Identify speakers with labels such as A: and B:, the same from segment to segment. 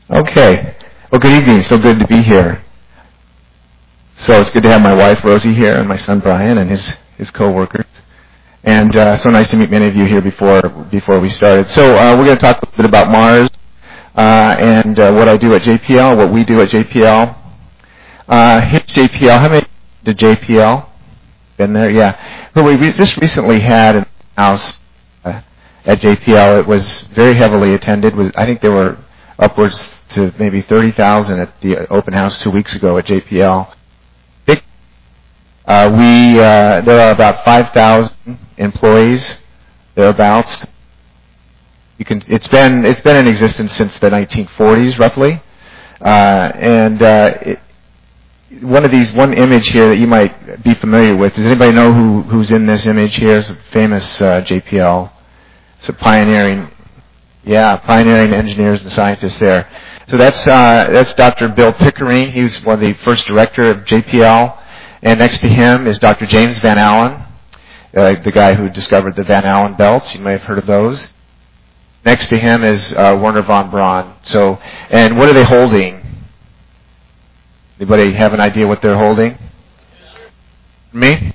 A: Okay. Well, good evening. So good to be here. So it's good to have my wife Rosie here and my son Brian and his co-workers. And so nice to meet many of you here before we started. So we're going to talk a little bit about Mars and what I do at JPL, what we do at JPL. Here's JPL. How many did JPL? Been there? Yeah. Well, we just recently had a house at JPL. It was very heavily attended. I think there were upwards to maybe 30,000 at the open house 2 weeks ago at JPL. There are about 5,000 employees thereabouts. It's been in existence since the 1940s, roughly. One image here that you might be familiar with. Does anybody know who's in this image here? It's a famous JPL. It's a pioneering engineers and scientists there. So that's Dr. Bill Pickering. He was one of the first director of JPL. And next to him is Dr. James Van Allen, the guy who discovered the Van Allen belts. You may have heard of those. Next to him is Werner von Braun. So, and what are they holding? Anybody have an idea what they're holding? Me?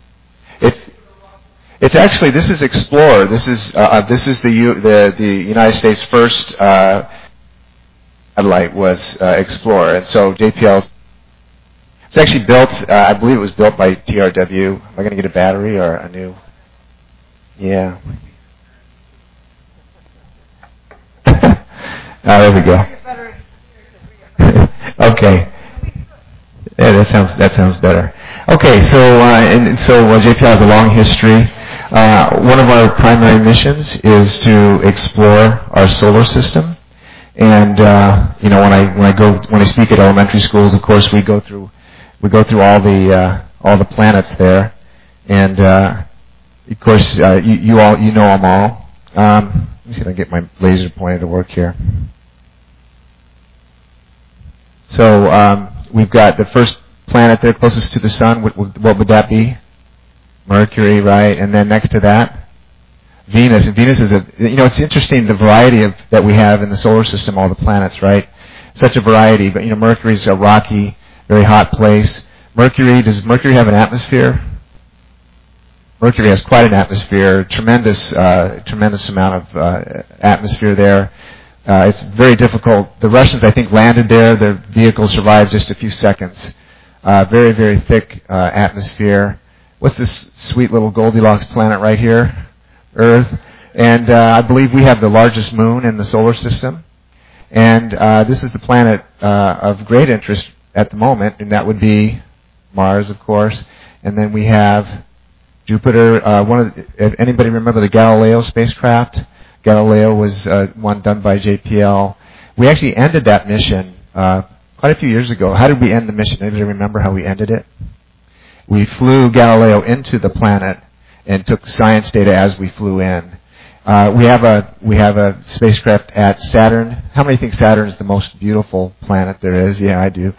A: It's actually, this is Explorer. This is the United States' first satellite was Explorer, and so JPL's. It's actually built. I believe it was built by TRW. Am I going to get a battery or a new? Yeah. There we go. Okay. Yeah, that sounds better. Okay, so JPL has a long history. One of our primary missions is to explore our solar system, and when I speak at elementary schools, of course we go through all the planets there, and of course you know them all. Let me see if I can get my laser pointer to work here. So we've got the first planet there closest to the sun. What would that be? Mercury, right? And then next to that, Venus. And Venus is it's interesting the variety that we have in the solar system, all the planets, right? Such a variety. But Mercury's a rocky, very hot place. Does Mercury have an atmosphere? Mercury has quite an atmosphere, tremendous amount of atmosphere there. It's very difficult. The Russians, I think, landed there. Their vehicle survived just a few seconds. Very, very thick atmosphere. What's this sweet little Goldilocks planet right here? Earth. And I believe we have the largest moon in the solar system. And this is the planet of great interest at the moment, and that would be Mars, of course. And then we have Jupiter. Anybody remember the Galileo spacecraft? Galileo was one done by JPL. We actually ended that mission quite a few years ago. How did we end the mission? Anybody remember how we ended it? We flew Galileo into the planet and took science data as we flew in. We have a spacecraft at Saturn. How many think Saturn is the most beautiful planet there is? Yeah, I do.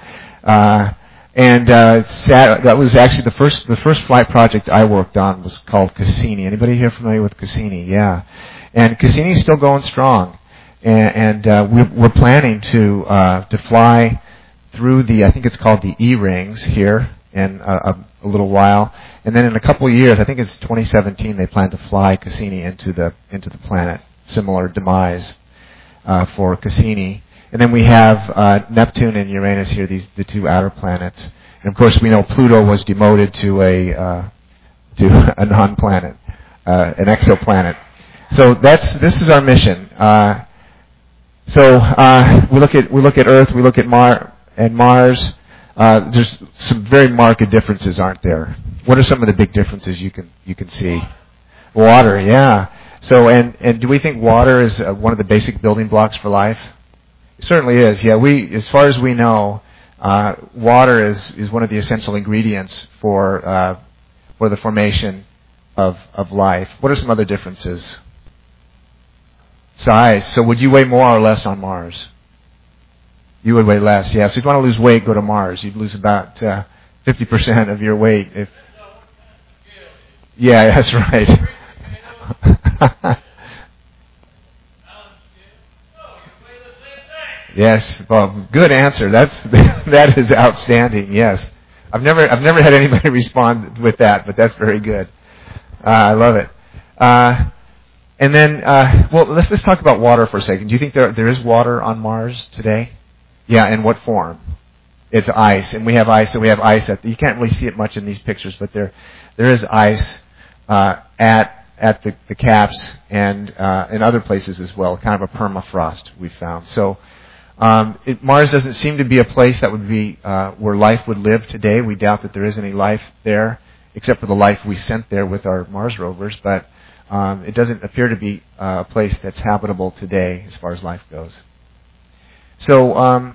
A: That was actually the first flight project I worked on was called Cassini. Anybody here familiar with Cassini? Yeah. And Cassini's still going strong. And we're planning to fly through I think it's called the E-rings here in a little while. And then in a couple of years, I think it's 2017, they plan to fly Cassini into the planet. Similar demise for Cassini. And then we have Neptune and Uranus here, the two outer planets. And of course, we know Pluto was demoted to a non-planet, an exoplanet. So this is our mission. We look at Earth, we look at Mars. There's some very marked differences, aren't there? What are some of the big differences you can see? Water, yeah. So and do we think water is one of the basic building blocks for life? It certainly is. Yeah, as far as we know, water is one of the essential ingredients for the formation of life. What are some other differences? Size. So would you weigh more or less on Mars? You would weigh less, yeah. So if you want to lose weight, go to Mars. You'd lose about 50% of your weight. Yeah, that's right. Yes. Well, good answer. That is outstanding. Yes. I've never had anybody respond with that, but that's very good. I love it. And then, well, let's talk about water for a second. Do you think there is water on Mars today? Yeah. In what form? It's ice, and we have ice. So we have ice you can't really see it much in these pictures, but there is ice at the caps and in other places as well. Kind of a permafrost we've found. So Mars doesn't seem to be a place that would be where life would live today. We doubt that there is any life there, except for the life we sent there with our Mars rovers. But it doesn't appear to be a place that's habitable today as far as life goes. So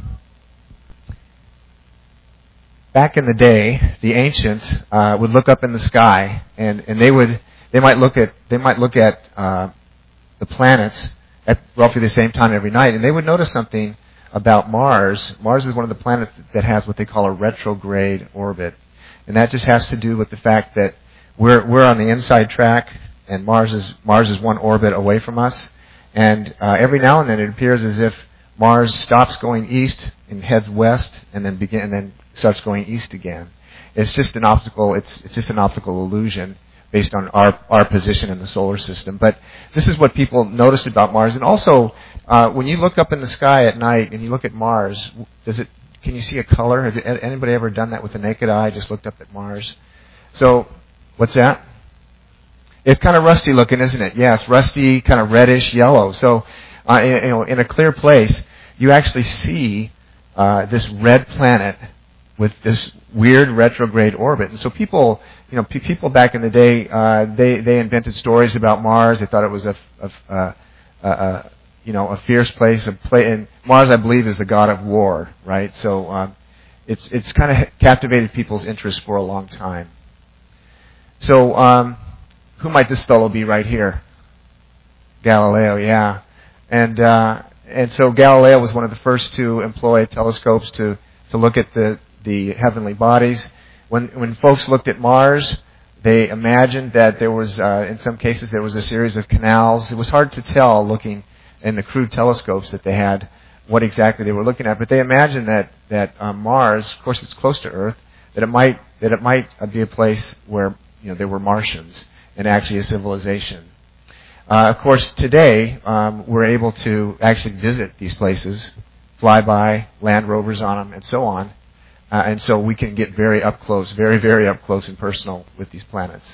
A: back in the day, the ancients would look up in the sky, and they might look at the planets at roughly the same time every night, and they would notice something about Mars. Mars is one of the planets that has what they call a retrograde orbit, and that just has to do with the fact that we're on the inside track, and Mars is one orbit away from us, and every now and then it appears as if Mars stops going east and heads west, and then starts going east again. It's just an optical. It's just an optical illusion based on our position in the solar system. But this is what people noticed about Mars, and also when you look up in the sky at night and you look at Mars, can you see a color? Have anybody ever done that with the naked eye? Just looked up at Mars. So, what's that? It's kind of rusty looking, isn't it? Yes, rusty, kind of reddish yellow. So, in a clear place, you actually see this red planet with this weird retrograde orbit. And so people back in the day, they invented stories about Mars. They thought it was a fierce place. And Mars, I believe, is the god of war, right? So it's kind of captivated people's interest for a long time. So who might this fellow be right here? Galileo, yeah. And so Galileo was one of the first to employ telescopes to look at the heavenly bodies. When folks looked at Mars, they imagined that there was, in some cases, there was a series of canals. It was hard to tell looking in the crude telescopes that they had what exactly they were looking at, but they imagined that Mars, of course, it's close to Earth, that it might be a place where there were Martians and actually a civilization. Of course, today we're able to actually visit these places, fly by, land rovers on them, and so on. And so we can get very up close, very, very up close and personal with these planets.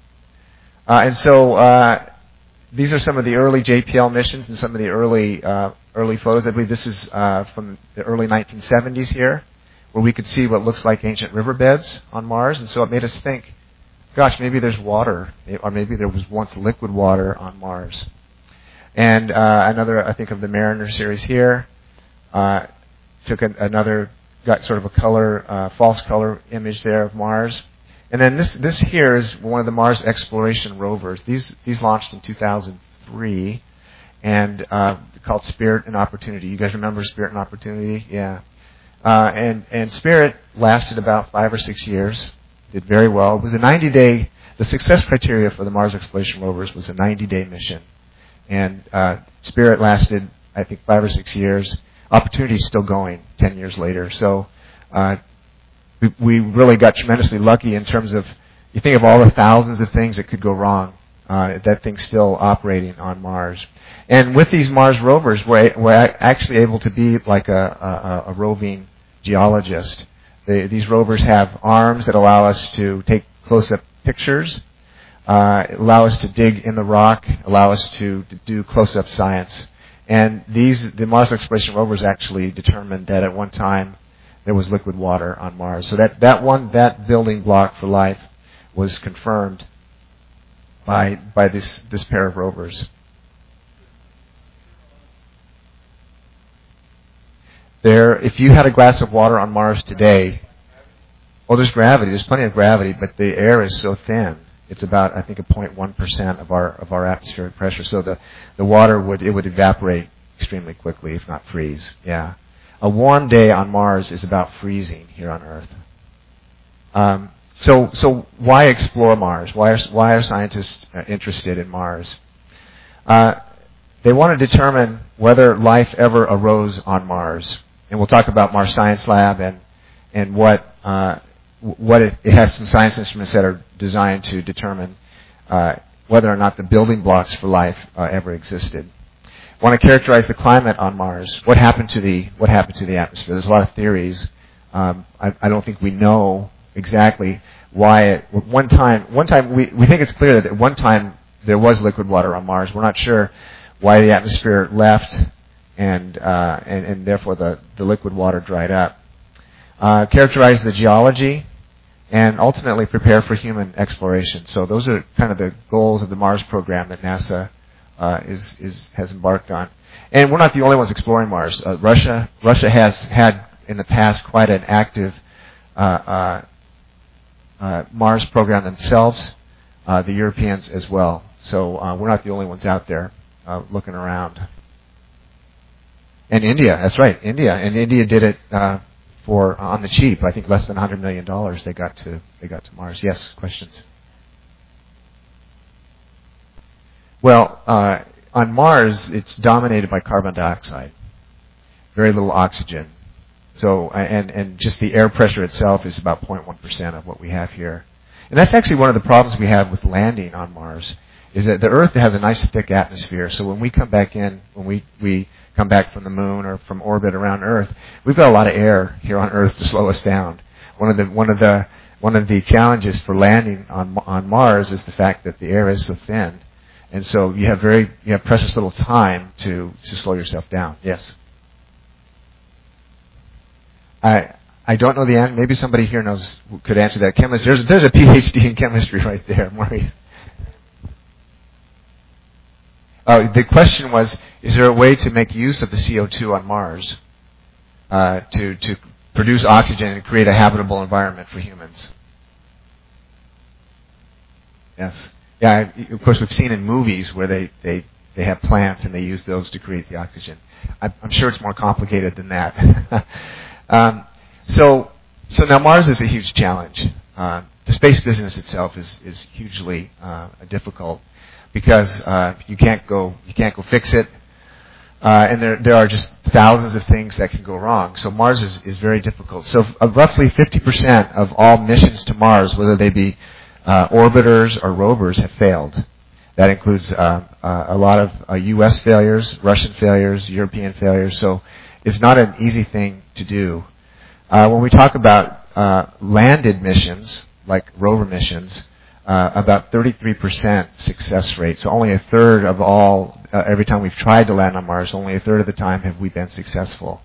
A: And so these are some of the early JPL missions and some of the early photos. I believe this is from the early 1970s here, where we could see what looks like ancient riverbeds on Mars. And so it made us think, gosh, maybe there's water, or maybe there was once liquid water on Mars. And another, I think, of the Mariner series here, took another, got sort of a color, false color image there of Mars. And then this here is one of the Mars exploration rovers. These launched in 2003, and called Spirit and Opportunity. You guys remember Spirit and Opportunity? Yeah. And Spirit lasted about 5 or 6 years. Did very well. It was a 90-day. The success criteria for the Mars exploration rovers was a 90-day mission, and Spirit lasted, I think, 5 or 6 years. Opportunity is still going 10 years later. So we really got tremendously lucky in terms of, you think of all the thousands of things that could go wrong, that thing's still operating on Mars. And with these Mars rovers, we're actually able to be like a roving geologist. These rovers have arms that allow us to take close-up pictures, allow us to dig in the rock, allow us to do close-up science. And the Mars exploration rovers actually determined that at one time there was liquid water on Mars. So that building block for life was confirmed by this pair of rovers. If you had a glass of water on Mars today, there's gravity. There's plenty of gravity, but the air is so thin. It's about, I think, 0.1% of our atmospheric pressure. So the water would evaporate extremely quickly, if not freeze. Yeah, a warm day on Mars is about freezing here on Earth. So why explore Mars? Why are scientists interested in Mars? They want to determine whether life ever arose on Mars. And we'll talk about Mars Science Lab and what it has some science instruments that are designed to determine whether or not the building blocks for life ever existed. Want to characterize the climate on Mars. What happened to the atmosphere? There's a lot of theories. I don't think we know exactly why. One time we think it's clear that at one time there was liquid water on Mars. We're not sure why the atmosphere left and therefore the liquid water dried up. Characterize the geology, and ultimately prepare for human exploration. So those are kind of the goals of the Mars program that NASA has embarked on. And we're not the only ones exploring Mars. Russia has had in the past quite an active Mars program themselves. The Europeans as well. So we're not the only ones out there looking around. And India, that's right, India. And India did it for on the cheap. I think less than $100 million they got to Mars. Yes, questions? Well, on Mars, it's dominated by carbon dioxide. Very little oxygen. So, and just the air pressure itself is about 0.1% of what we have here. And that's actually one of the problems we have with landing on Mars, is that the Earth has a nice thick atmosphere. So when we come back in, when we come back from the moon or from orbit around Earth, we've got a lot of air here on Earth to slow us down. One of the challenges for landing on Mars is the fact that the air is so thin, and so you have precious little time to slow yourself down. Yes. I don't know the answer. Maybe somebody here could answer that. Chemist, there's a PhD in chemistry right there, Maurice. The question was, is there a way to make use of the CO2 on Mars to produce oxygen and create a habitable environment for humans? Yes. Yeah, of course we've seen in movies where they have plants and they use those to create the oxygen. I'm sure it's more complicated than that. So now Mars is a huge challenge. The space business itself is hugely difficult because you can't go fix it, and there are just thousands of things that can go wrong. So Mars is very difficult. So roughly 50% of all missions to Mars, whether they be orbiters or rovers, have failed. That includes a lot of U.S. failures, Russian failures, European failures. So it's not an easy thing to do. When we talk about landed missions, like rover missions, about 33% success rate. So only a third of all, every time we've tried to land on Mars, only a third of the time have we been successful.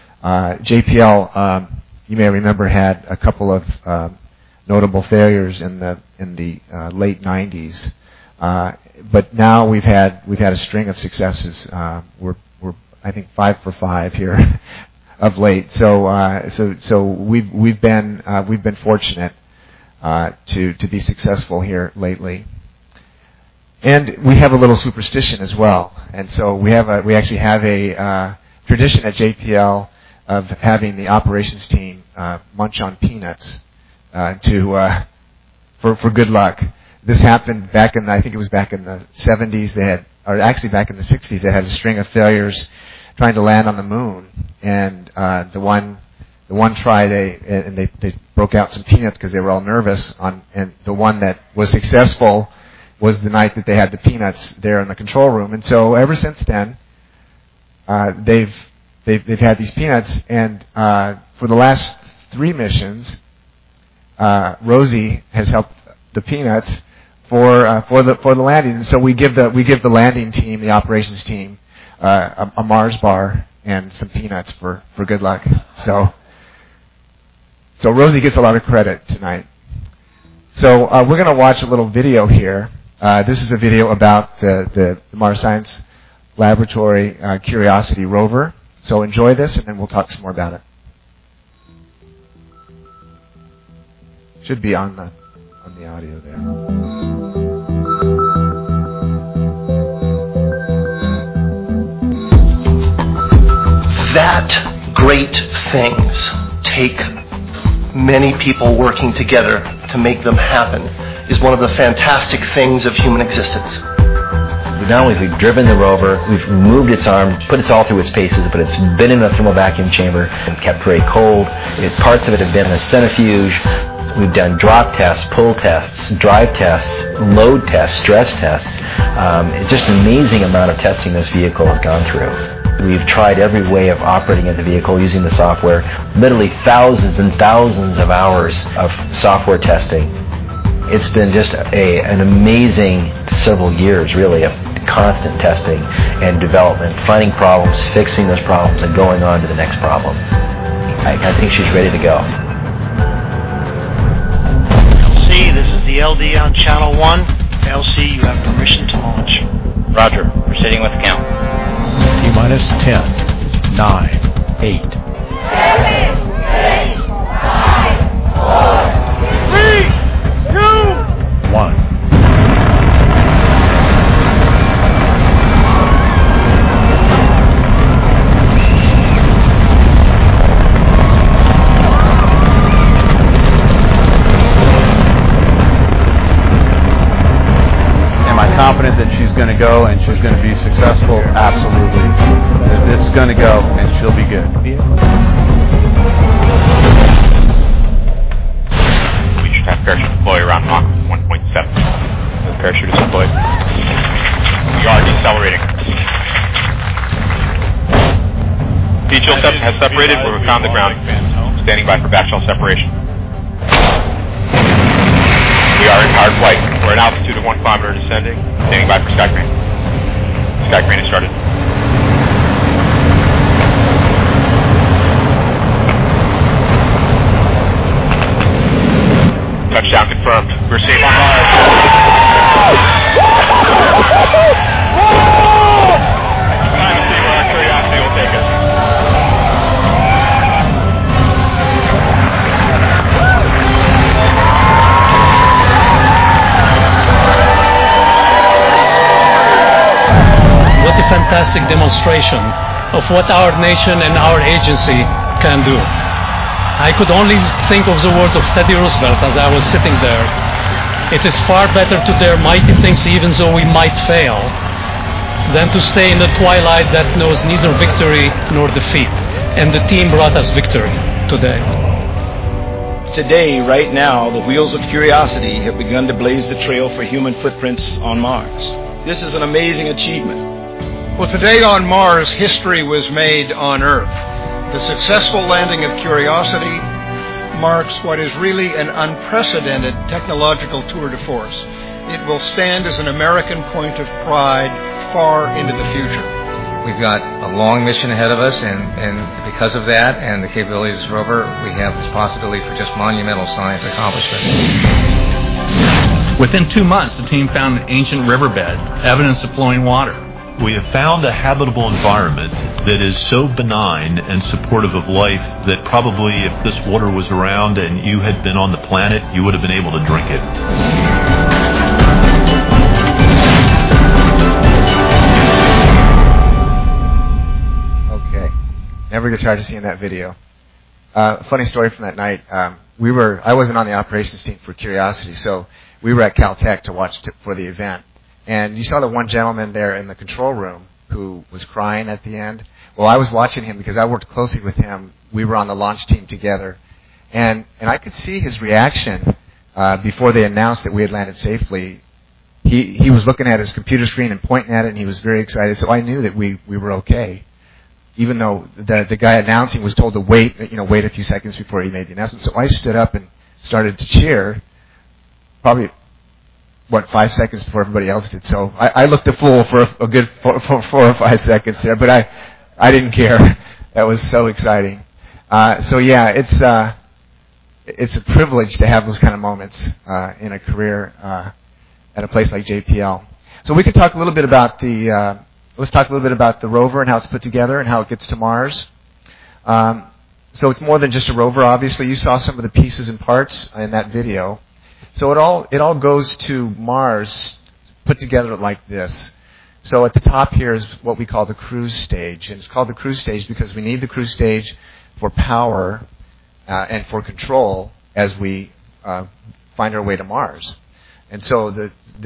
A: JPL, you may remember, had a couple of notable failures in the late 90s. But now we've had a string of successes. We're I think 5 for 5 here of late. So we've been fortunate to be successful here lately. And we have a little superstition as well. And so we actually have a tradition at JPL of having the operations team munch on peanuts for good luck. This happened back in I think it was back in the 70s. Actually back in the 60s, they had a string of failures trying to land on the moon, and the one try they broke out some peanuts because they were all nervous. And the one that was successful was the night that they had the peanuts there in the control room. And so ever since then, they've had these peanuts, and for the last 3 missions, Rosie has helped the peanuts for the landing. And so we give the landing team, the operations team, a Mars bar and some peanuts for good luck. So Rosie gets a lot of credit tonight. So we're going to watch a little video here. This is a video about the Mars Science Laboratory Curiosity rover. So enjoy this, and then we'll talk some more about it. Should be on the audio there.
B: That great things take many people working together to make them happen is one of the fantastic things of human existence.
C: Not only have we driven the rover, we've moved its arm, put it all through its paces, but it's been in a thermal vacuum chamber and kept very cold. Parts of it have been in a centrifuge. We've done drop tests, pull tests, drive tests, load tests, stress tests. It's just an amazing amount of testing this vehicle has gone through. We've tried every way of operating the vehicle using the software, literally thousands and thousands of hours of software testing. It's been just an amazing several years, really, of constant testing and development, finding problems, fixing those problems, and going on to the next problem. I think she's ready to go.
D: LC, this is the LD on Channel 1. LC, you have permission to launch.
E: Roger. Proceeding with count.
F: T-minus 10, 9, 8.
D: 7, 6, 5, 4, 3, 2,
F: 1.
G: Confident that she's going to go and she's going to be successful? Absolutely. It's going to go and she'll be good.
E: We should have parachute deploy around Mach 1.7. The parachute is deployed. We are decelerating. T-Chill has separated. We're on the ground. Standing by for backshell separation. We are in hard flight. We're at altitude of 1 kilometer descending. Standing by for sky crane. Sky crane has started. Touchdown confirmed. We're safe on Mars. Time to see where our curiosity will take us.
H: What a fantastic demonstration of what our nation and our agency can do. I could only think of the words of Teddy Roosevelt as I was sitting there. It is far better to dare mighty things even though we might fail than to stay in the twilight that knows neither victory nor defeat. And the team brought us victory today.
I: Today, right now, the wheels of curiosity have begun to blaze the trail for human footprints on Mars. This is an amazing achievement.
J: Well, today on Mars, history was made on Earth. The successful landing of Curiosity marks what is really an unprecedented technological tour de force. It will stand as an American point of pride far into the future.
K: We've got a long mission ahead of us, and because of that and the capabilities of this rover, we have this possibility for just monumental science accomplishment.
L: Within 2 months, the team found an ancient riverbed, evidence of flowing water.
M: We have found a habitable environment that is so benign and supportive of life that probably if this water was around and you had been on the planet, you would have been able to drink it.
A: Okay. Never get tired of seeing that video. Funny story from that night. I wasn't on the operations team for Curiosity, so we were at Caltech to watch for the event. And you saw the one gentleman there in the control room who was crying at the end. Well, I was watching him because I worked closely with him. We were on the launch team together. And I could see his reaction before they announced that we had landed safely. He was looking at his computer screen and pointing at it, and he was very excited. So I knew that we were okay. Even though the guy announcing was told to wait a few seconds before he made the announcement. So I stood up and started to cheer, probably 5 seconds before everybody else did. So I looked a fool for a good 4 or 5 seconds there, but I didn't care. That was so exciting. So yeah, it's a privilege to have those kind of moments in a career at a place like JPL. So we can talk a little bit about let's talk a little bit about the rover and how it's put together and how it gets to Mars. So it's more than just a rover, obviously. You saw some of the pieces and parts in that video. So it all goes to Mars put together like this. So at the top here is what we call the cruise stage. And it's called the cruise stage because we need the cruise stage for power and for control as we find our way to Mars. And so the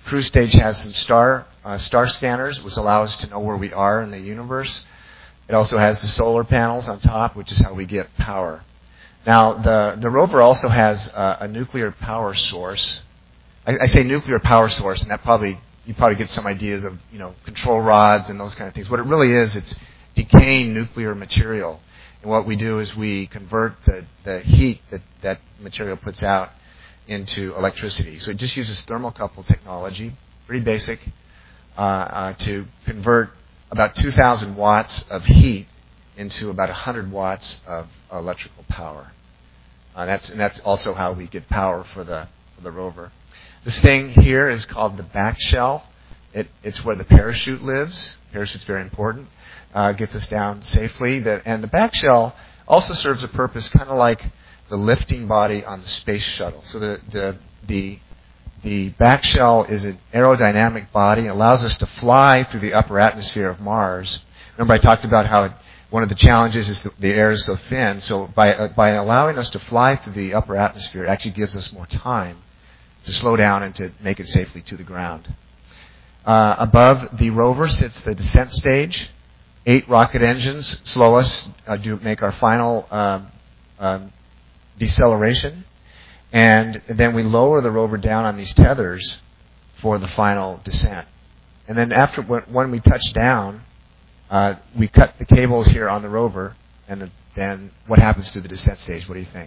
A: cruise stage has some star scanners, which allow us to know where we are in the universe. It also has the solar panels on top, which is how we get power. Now, the rover also has a nuclear power source. I say nuclear power source, and you probably get some ideas of, control rods and those kind of things. What it really is, it's decaying nuclear material. And what we do is we convert the heat that material puts out into electricity. So it just uses thermocouple technology, pretty basic, to convert about 2,000 watts of heat into about 100 watts of electrical power. That's also how we get power for the rover. This thing here is called the back shell. It's where the parachute lives. Parachute's very important. Gets us down safely. And the back shell also serves a purpose kind of like the lifting body on the space shuttle. So the back shell is an aerodynamic body. It allows us to fly through the upper atmosphere of Mars. Remember I talked about how one of the challenges is the air is so thin. So by allowing us to fly through the upper atmosphere, it actually gives us more time to slow down and to make it safely to the ground. Above the rover sits the descent stage. 8 rocket engines slow us, make our final deceleration. And then we lower the rover down on these tethers for the final descent. And then when we touch down, we cut the cables here on the rover, and then what happens to the descent stage? What do you think?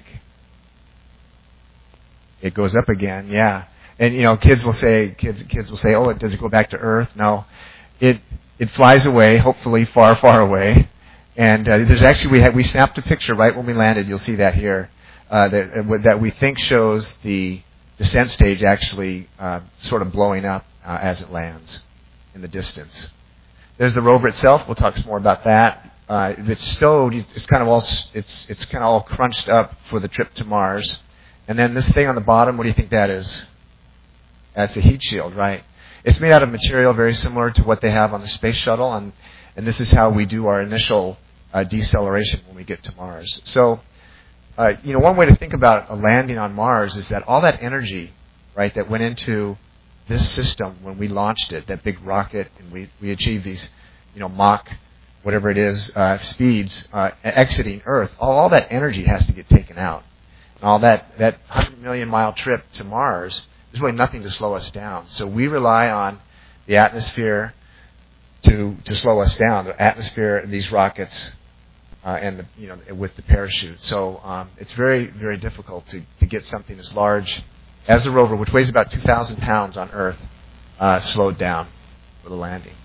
A: It goes up again, yeah. And kids will say, "Oh, does it go back to Earth?" No, it flies away, hopefully far, far away. And there's actually we snapped a picture right when we landed. You'll see that here that we think shows the descent stage actually sort of blowing up as it lands in the distance. There's the rover itself. We'll talk some more about that. It's stowed. It's kind of all crunched up for the trip to Mars. And then this thing on the bottom, what do you think that is? That's a heat shield, right? It's made out of material very similar to what they have on the space shuttle, and this is how we do our initial deceleration when we get to Mars. So, one way to think about a landing on Mars is that all that energy, right, that went into this system when we launched it, that big rocket, and we achieved these, Mach, whatever it is, speeds exiting Earth, all that energy has to get taken out. And all that 100 million mile trip to Mars, there's really nothing to slow us down. So we rely on the atmosphere to slow us down. The atmosphere, these rockets, and with the parachute. So it's very, very difficult to get something as large as the rover, which weighs about 2,000 pounds on Earth, slowed down for the landing.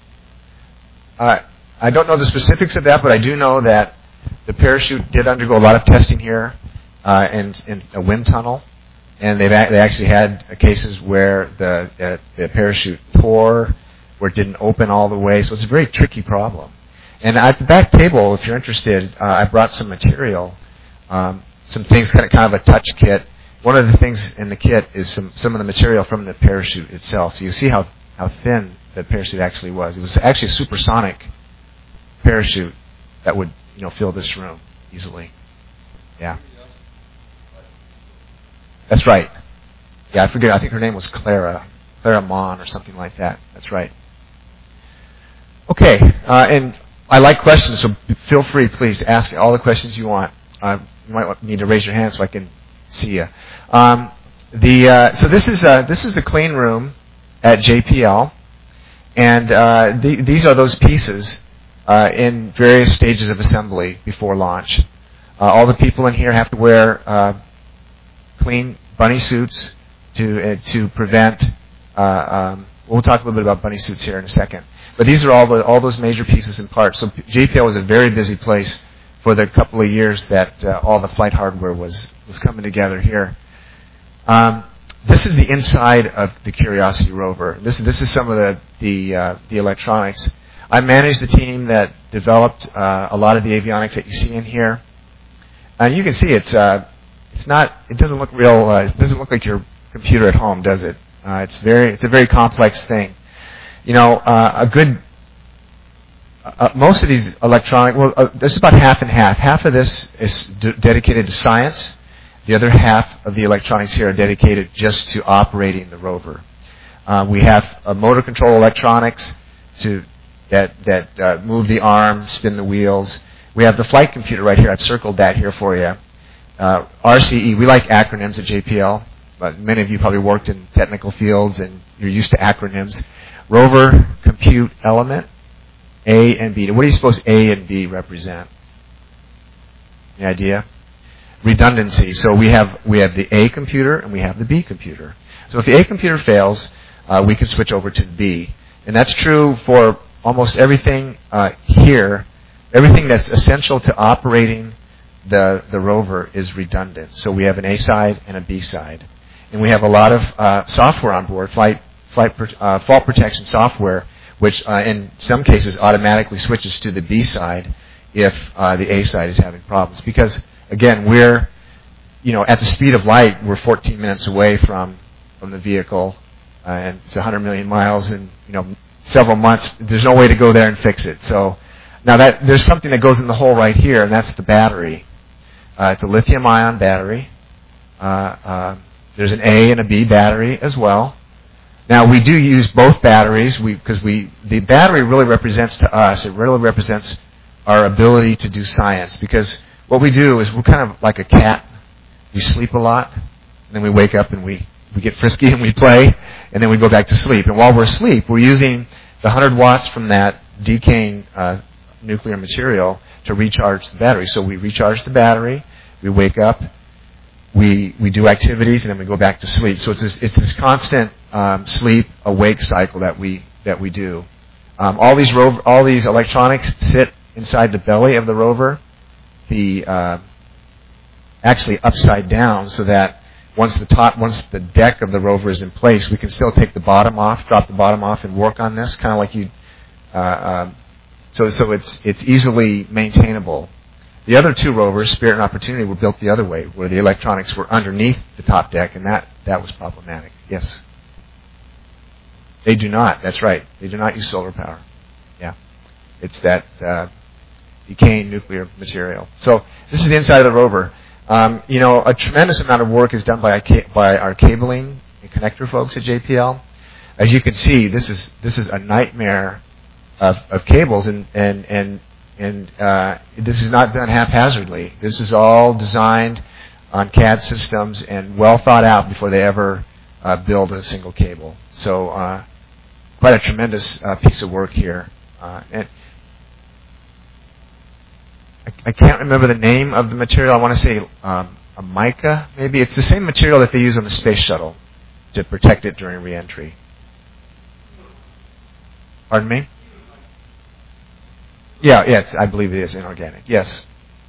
A: I don't know the specifics of that, but I do know that the parachute did undergo a lot of testing here in a wind tunnel. And they actually had cases where the parachute tore, where it didn't open all the way. So it's a very tricky problem. And at the back table, if you're interested, I brought some material, some things, kind of a touch kit. One of the things in the kit is some of the material from the parachute itself. So you see how thin the parachute actually was. It was actually a supersonic parachute that would fill this room easily. Yeah. That's right. Yeah, I forget. I think her name was Clara Mon or something like that. That's right. Okay, and I like questions, so feel free, please, to ask all the questions you want. You might need to raise your hand so I can see you. So this is the clean room at JPL, and these are those pieces in various stages of assembly before launch. All the people in here have to wear clean bunny suits to prevent. We'll talk a little bit about bunny suits here in a second. But these are all those major pieces and parts. So JPL was a very busy place for the couple of years that all the flight hardware was coming together here. This is the inside of the Curiosity rover. This is some of the electronics. I managed the team that developed a lot of the avionics that you see in here. And you can see it doesn't look real. It doesn't look like your computer at home, does it? It's a very complex thing. Most of these electronic, there's about half and half. Half of this is dedicated to science. The other half of the electronics here are dedicated just to operating the rover. We have motor control electronics that move the arm, spin the wheels. We have the flight computer right here. I've circled that here for you. RCE, we like acronyms at JPL, but many of you probably worked in technical fields and you're used to acronyms. Rover Compute Element, A and B. What do you suppose A and B represent? Any idea? Redundancy. So we have the A computer and we have the B computer. So if the A computer fails, we can switch over to the B. And that's true for almost everything here. Everything that's essential to operating the rover is redundant. So we have an A side and a B side. And we have a lot of software on board, fault protection software, which in some cases automatically switches to the B side if the A side is having problems. Because, again, we're, at the speed of light, we're 14 minutes away from the vehicle, and it's 100 million miles in, several months. There's no way to go there and fix it. So now there's something that goes in the hole right here, and that's the battery. It's a lithium-ion battery. There's an A and a B battery as well. Now, we do use both batteries because the battery really represents to us, it really represents our ability to do science. Because what we do is we're kind of like a cat. We sleep a lot, and then we wake up and we get frisky and we play, and then we go back to sleep. And while we're asleep, we're using the 100 watts from that decaying nuclear material to recharge the battery. So we recharge the battery, we wake up, we do activities, and then we go back to sleep. So it's this constant sleep-awake cycle that we do. All these electronics sit inside the belly of the rover, actually upside down, so that once the deck of the rover is in place, we can still take the bottom off, drop the bottom off, and work on this, kind of like you. So it's easily maintainable. The other two rovers, Spirit and Opportunity, were built the other way, where the electronics were underneath the top deck, and that was problematic. Yes? They do not. That's right. They do not use solar power. Yeah. It's that decaying nuclear material. So this is the inside of the rover. A tremendous amount of work is done by our cabling and connector folks at JPL. As you can see, this is a nightmare of cables, and this is not done haphazardly. This is all designed on CAD systems and well thought out before they ever build a single cable. So quite a tremendous piece of work here. And I can't remember the name of the material. I want to say a mica, maybe. It's the same material that they use on the space shuttle to protect it during re-entry. Pardon me? Yeah, I believe it is inorganic. Yes.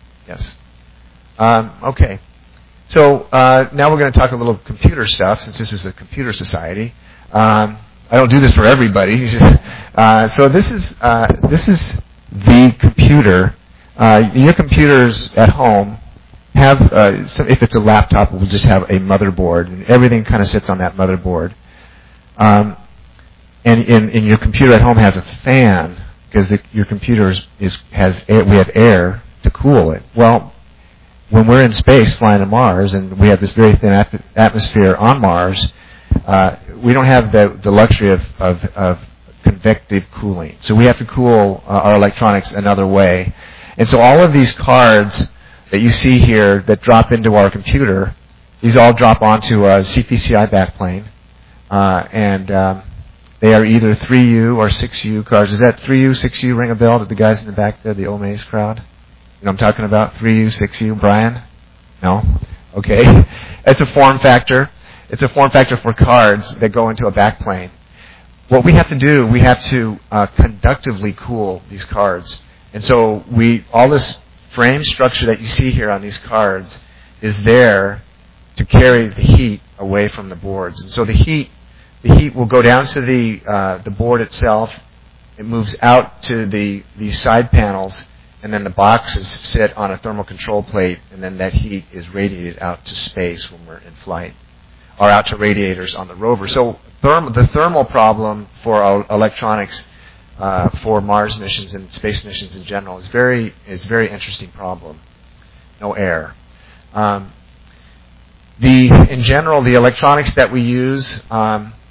A: Okay. So now we're going to talk a little computer stuff, since this is a computer society. I don't do this for everybody. So this is the computer. Your computers at home have, if it's a laptop, we'll just have a motherboard, and everything kind of sits on that motherboard. And in your computer at home has a fan, because your computer has air, we have air to cool it. Well, when we're in space flying to Mars, and we have this very thin atmosphere on Mars, we don't have the luxury of convective cooling. So we have to cool our electronics another way. And so all of these cards that you see here that drop into our computer, these all drop onto a CPCI backplane. And they are either 3U or 6U cards. Does that 3U, 6U ring a bell to the guys in the back there, the Omaze crowd? You know what I'm talking about? 3U, 6U, Brian? No? Okay. It's a form factor. It's a form factor for cards that go into a backplane. What we have to do, we have to conductively cool these cards. And so all this frame structure that you see here on these cards is there to carry the heat away from the boards. And so the heat will go down to the board itself. It moves out to the side panels, and then the boxes sit on a thermal control plate, and then that heat is radiated out to space when we're in flight, or out to radiators on the rover. So the thermal problem for our electronics for Mars missions and space missions in general is very interesting problem. No air. In general, the electronics that we use,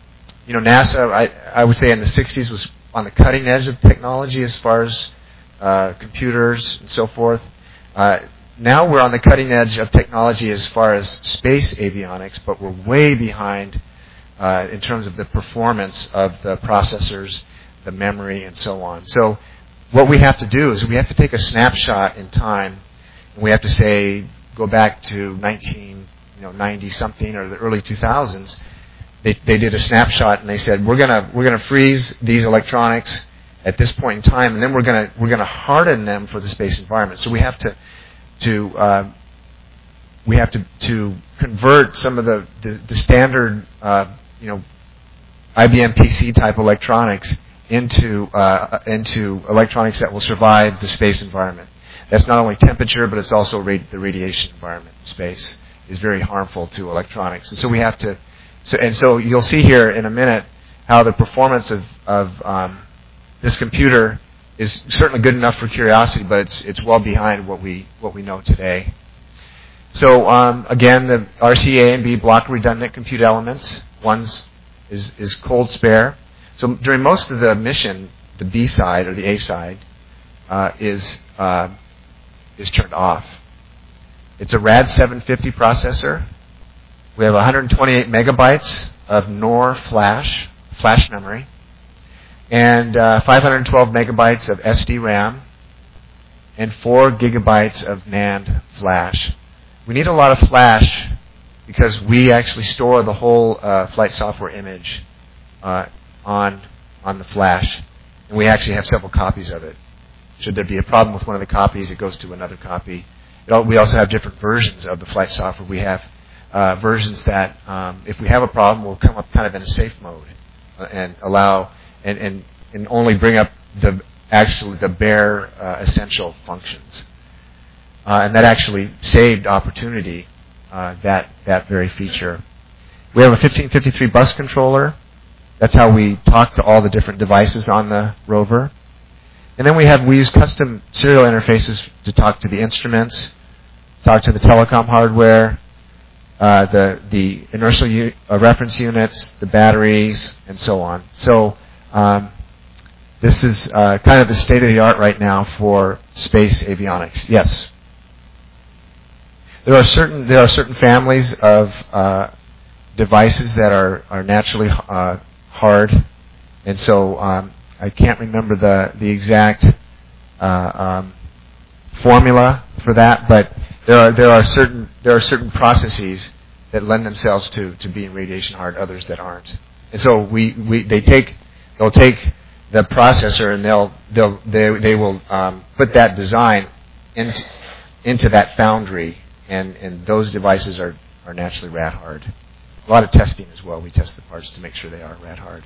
A: NASA, I would say in the 60s was on the cutting edge of technology as far as computers and so forth. Now we're on the cutting edge of technology as far as space avionics, but we're way behind in terms of the performance of the processors, the memory, and so on. So what we have to do is we have to take a snapshot in time, and we have to say, go back to 1990 something or the early 2000s. They did a snapshot and they said we're gonna freeze these electronics at this point in time, and then we're gonna harden them for the space environment. So we have to convert some of the standard IBM PC type electronics into electronics that will survive the space environment. That's not only temperature, but it's also the radiation environment in space is very harmful to electronics, and so we have to. So you'll see here in a minute how the performance of this computer is certainly good enough for Curiosity, but it's well behind what we know today. So again, the RCA and B block redundant compute elements. One is cold spare. So during most of the mission, the B side or the A side is turned off. It's a RAD 750 processor. We have 128 megabytes of NOR flash memory, and 512 megabytes of SD RAM, and 4 gigabytes of NAND flash. We need a lot of flash because we actually store the whole flight software image on the flash, and we actually have several copies of it. Should there be a problem with one of the copies, it goes to another copy. We also have different versions of the flight software. We have versions that, if we have a problem, will come up kind of in a safe mode and allow and only bring up the bare essential functions. And that actually saved opportunity, that very feature. We have a 1553 bus controller. That's how we talk to all the different devices on the rover. And then we use custom serial interfaces to talk to the instruments, talk to the telecom hardware, the inertial reference units, the batteries, and so on. So this is kind of the state of the art right now for space avionics. Yes. There are certain families of devices that are naturally hard, and so I can't remember the exact formula for that, but there are certain processes that lend themselves to being radiation hard, others that aren't. And so they'll take the processor and they will put that design into that foundry, and those devices are naturally rad hard. A lot of testing as well. We test the parts to make sure they are rad hard.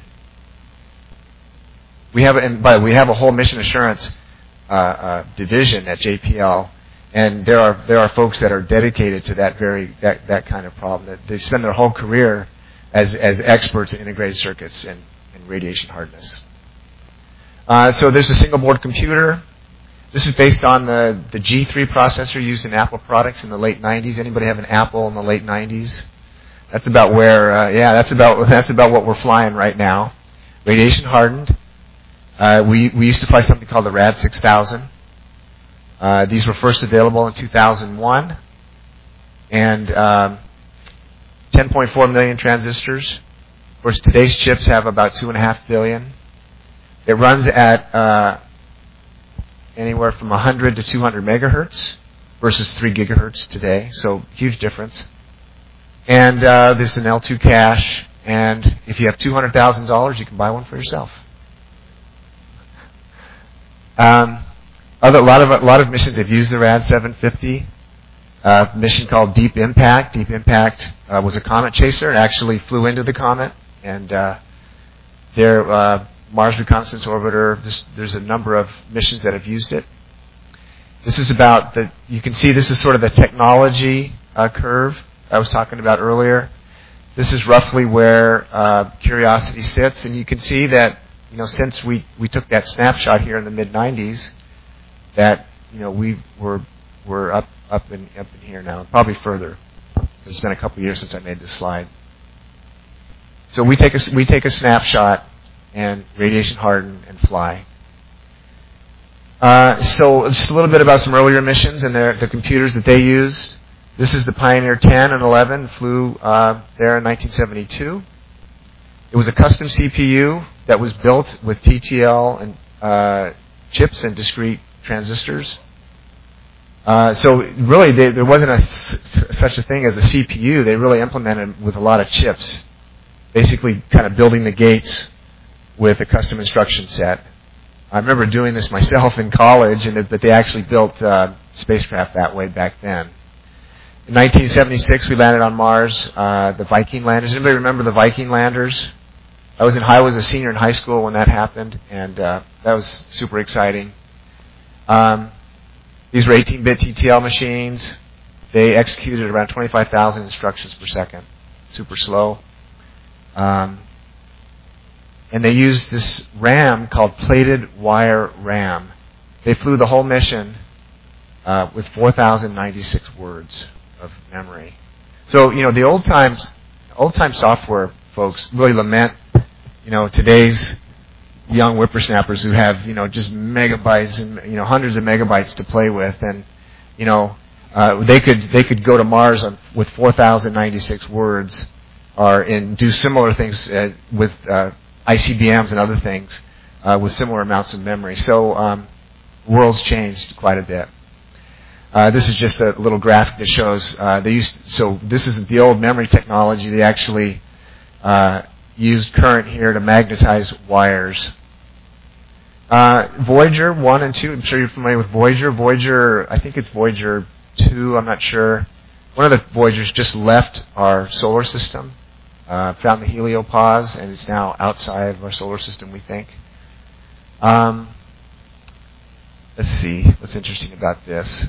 A: We have a whole mission assurance division at JPL, and there are folks that are dedicated to that kind of problem. That they spend their whole career as experts in integrated circuits and radiation hardness. So there's a single board computer. This is based on the G3 processor used in Apple products in the late 90s. Anybody have an Apple in the late 90s? That's about where. That's about what we're flying right now. Radiation hardened. We used to fly something called the RAD 6000. These were first available in 2001, and 10.4 million transistors. Of course, today's chips have about 2.5 billion. It runs at anywhere from 100 to 200 megahertz versus 3 gigahertz today, so huge difference. And this is an L2 cache, and if you have $200,000, you can buy one for yourself. A lot of missions have used the RAD 750. A mission called Deep Impact. Deep Impact was a comet chaser. It actually flew into the comet, and their Mars Reconnaissance Orbiter. There's a number of missions that have used it. This is about you can see this is sort of the technology curve I was talking about earlier. This is roughly where Curiosity sits, and you can see that since we took that snapshot here in the mid 90s, that we're up in here now, probably further. It's been a couple years since I made this slide. So we take a snapshot and radiation harden and fly. So just a little bit about some earlier missions and the computers that they used. This is the Pioneer 10 and 11, flew there in 1972. It was a custom CPU that was built with TTL and chips and discrete transistors. So really, there wasn't such a thing as a CPU. They really implemented with a lot of chips, basically kind of building the gates with a custom instruction set. I remember doing this myself in college, but they actually built spacecraft that way back then. In 1976, we landed on Mars, the Viking landers. Anybody remember the Viking landers? I was a senior in high school when that happened, and that was super exciting. These were 18-bit TTL machines. They executed around 25,000 instructions per second. Super slow. And they used this RAM called plated wire RAM. They flew the whole mission with 4,096 words of memory. So, the old time software folks really lament, today's young whippersnappers who have, just megabytes and, hundreds of megabytes to play with. And, they could go to Mars with 4,096 words and do similar things with ICBMs and other things with similar amounts of memory. So world's changed quite a bit. This is just a little graphic that shows so this isn't the old memory technology. They actually used current here to magnetize wires. Voyager 1 and 2, I'm sure you're familiar with Voyager. Voyager, I think it's Voyager 2, I'm not sure. One of the Voyagers just left our solar system, found the heliopause, and it's now outside of our solar system, we think. Let's see, what's interesting about this.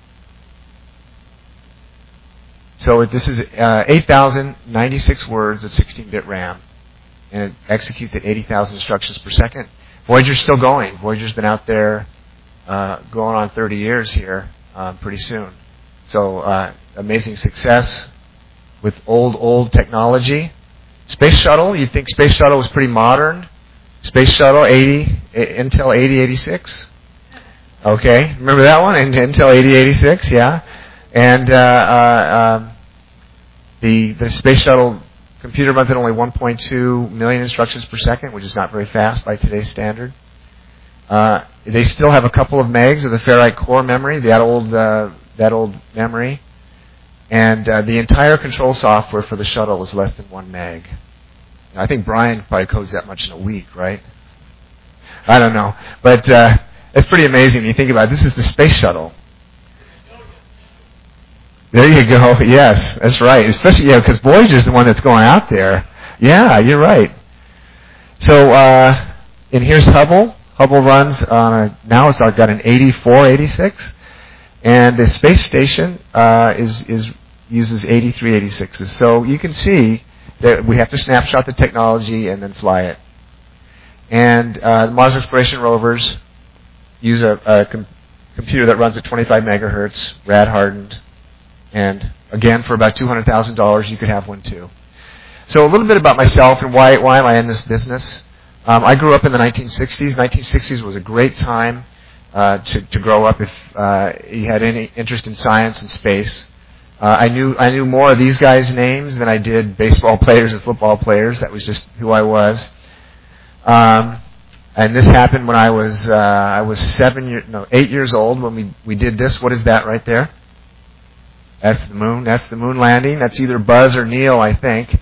A: So this is 8,096 words of 16-bit RAM, and it executes at 80,000 instructions per second. Voyager's still going. Voyager's been out there going on 30 years here pretty soon. So amazing success with old technology. Space Shuttle, you'd think Space Shuttle was pretty modern. Space Shuttle, Intel 8086. Okay, remember that one? Intel 8086, yeah. And the Space Shuttle computer runs at only 1.2 million instructions per second, which is not very fast by today's standard. They still have a couple of megs of the ferrite core memory, that old memory. And the entire control software for the shuttle is less than 1 meg. I think Brian probably codes that much in a week, right? I don't know. But it's pretty amazing when you think about it. This is the Space Shuttle. There you go. Yes, that's right. Especially, because Voyager's the one that's going out there. Yeah, you're right. So, and here's Hubble. Hubble runs on now it's got an 8486, and the space station uses 8386s. So you can see that we have to snapshot the technology and then fly it. And the Mars exploration rovers use a computer that runs at 25 megahertz, rad hardened. And again, for about $200,000, you could have one too. So a little bit about myself and why am I in this business. I grew up in the 1960s. 1960s was a great time to grow up if you had any interest in science and space. I knew more of these guys' names than I did baseball players and football players. That was just who I was. And this happened when I was 8 years old when we did this. What is that right there? That's the moon. That's the moon landing. That's either Buzz or Neil, I think.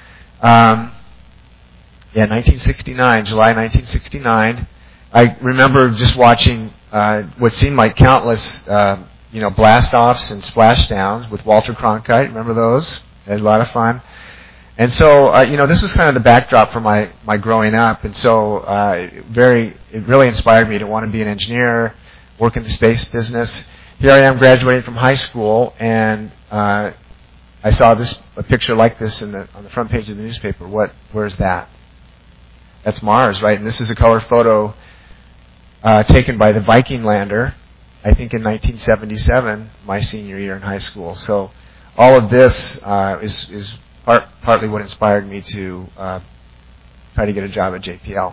A: 1969, July 1969. I remember just watching what seemed like countless, blast-offs and splashdowns with Walter Cronkite. Remember those? They had a lot of fun. And so, this was kind of the backdrop for my growing up. And so, it really inspired me to want to be an engineer, work in the space business. Here I am graduating from high school, and I saw a picture like this on the front page of the newspaper. Where's that? That's Mars, right? And this is a color photo taken by the Viking lander, I think in 1977, my senior year in high school. So all of this is partly what inspired me to try to get a job at JPL.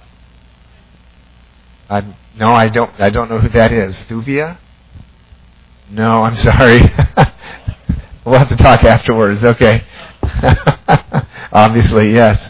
A: No, I don't know who that is. Thuvia? No, I'm sorry. We'll have to talk afterwards. Okay. Obviously, yes.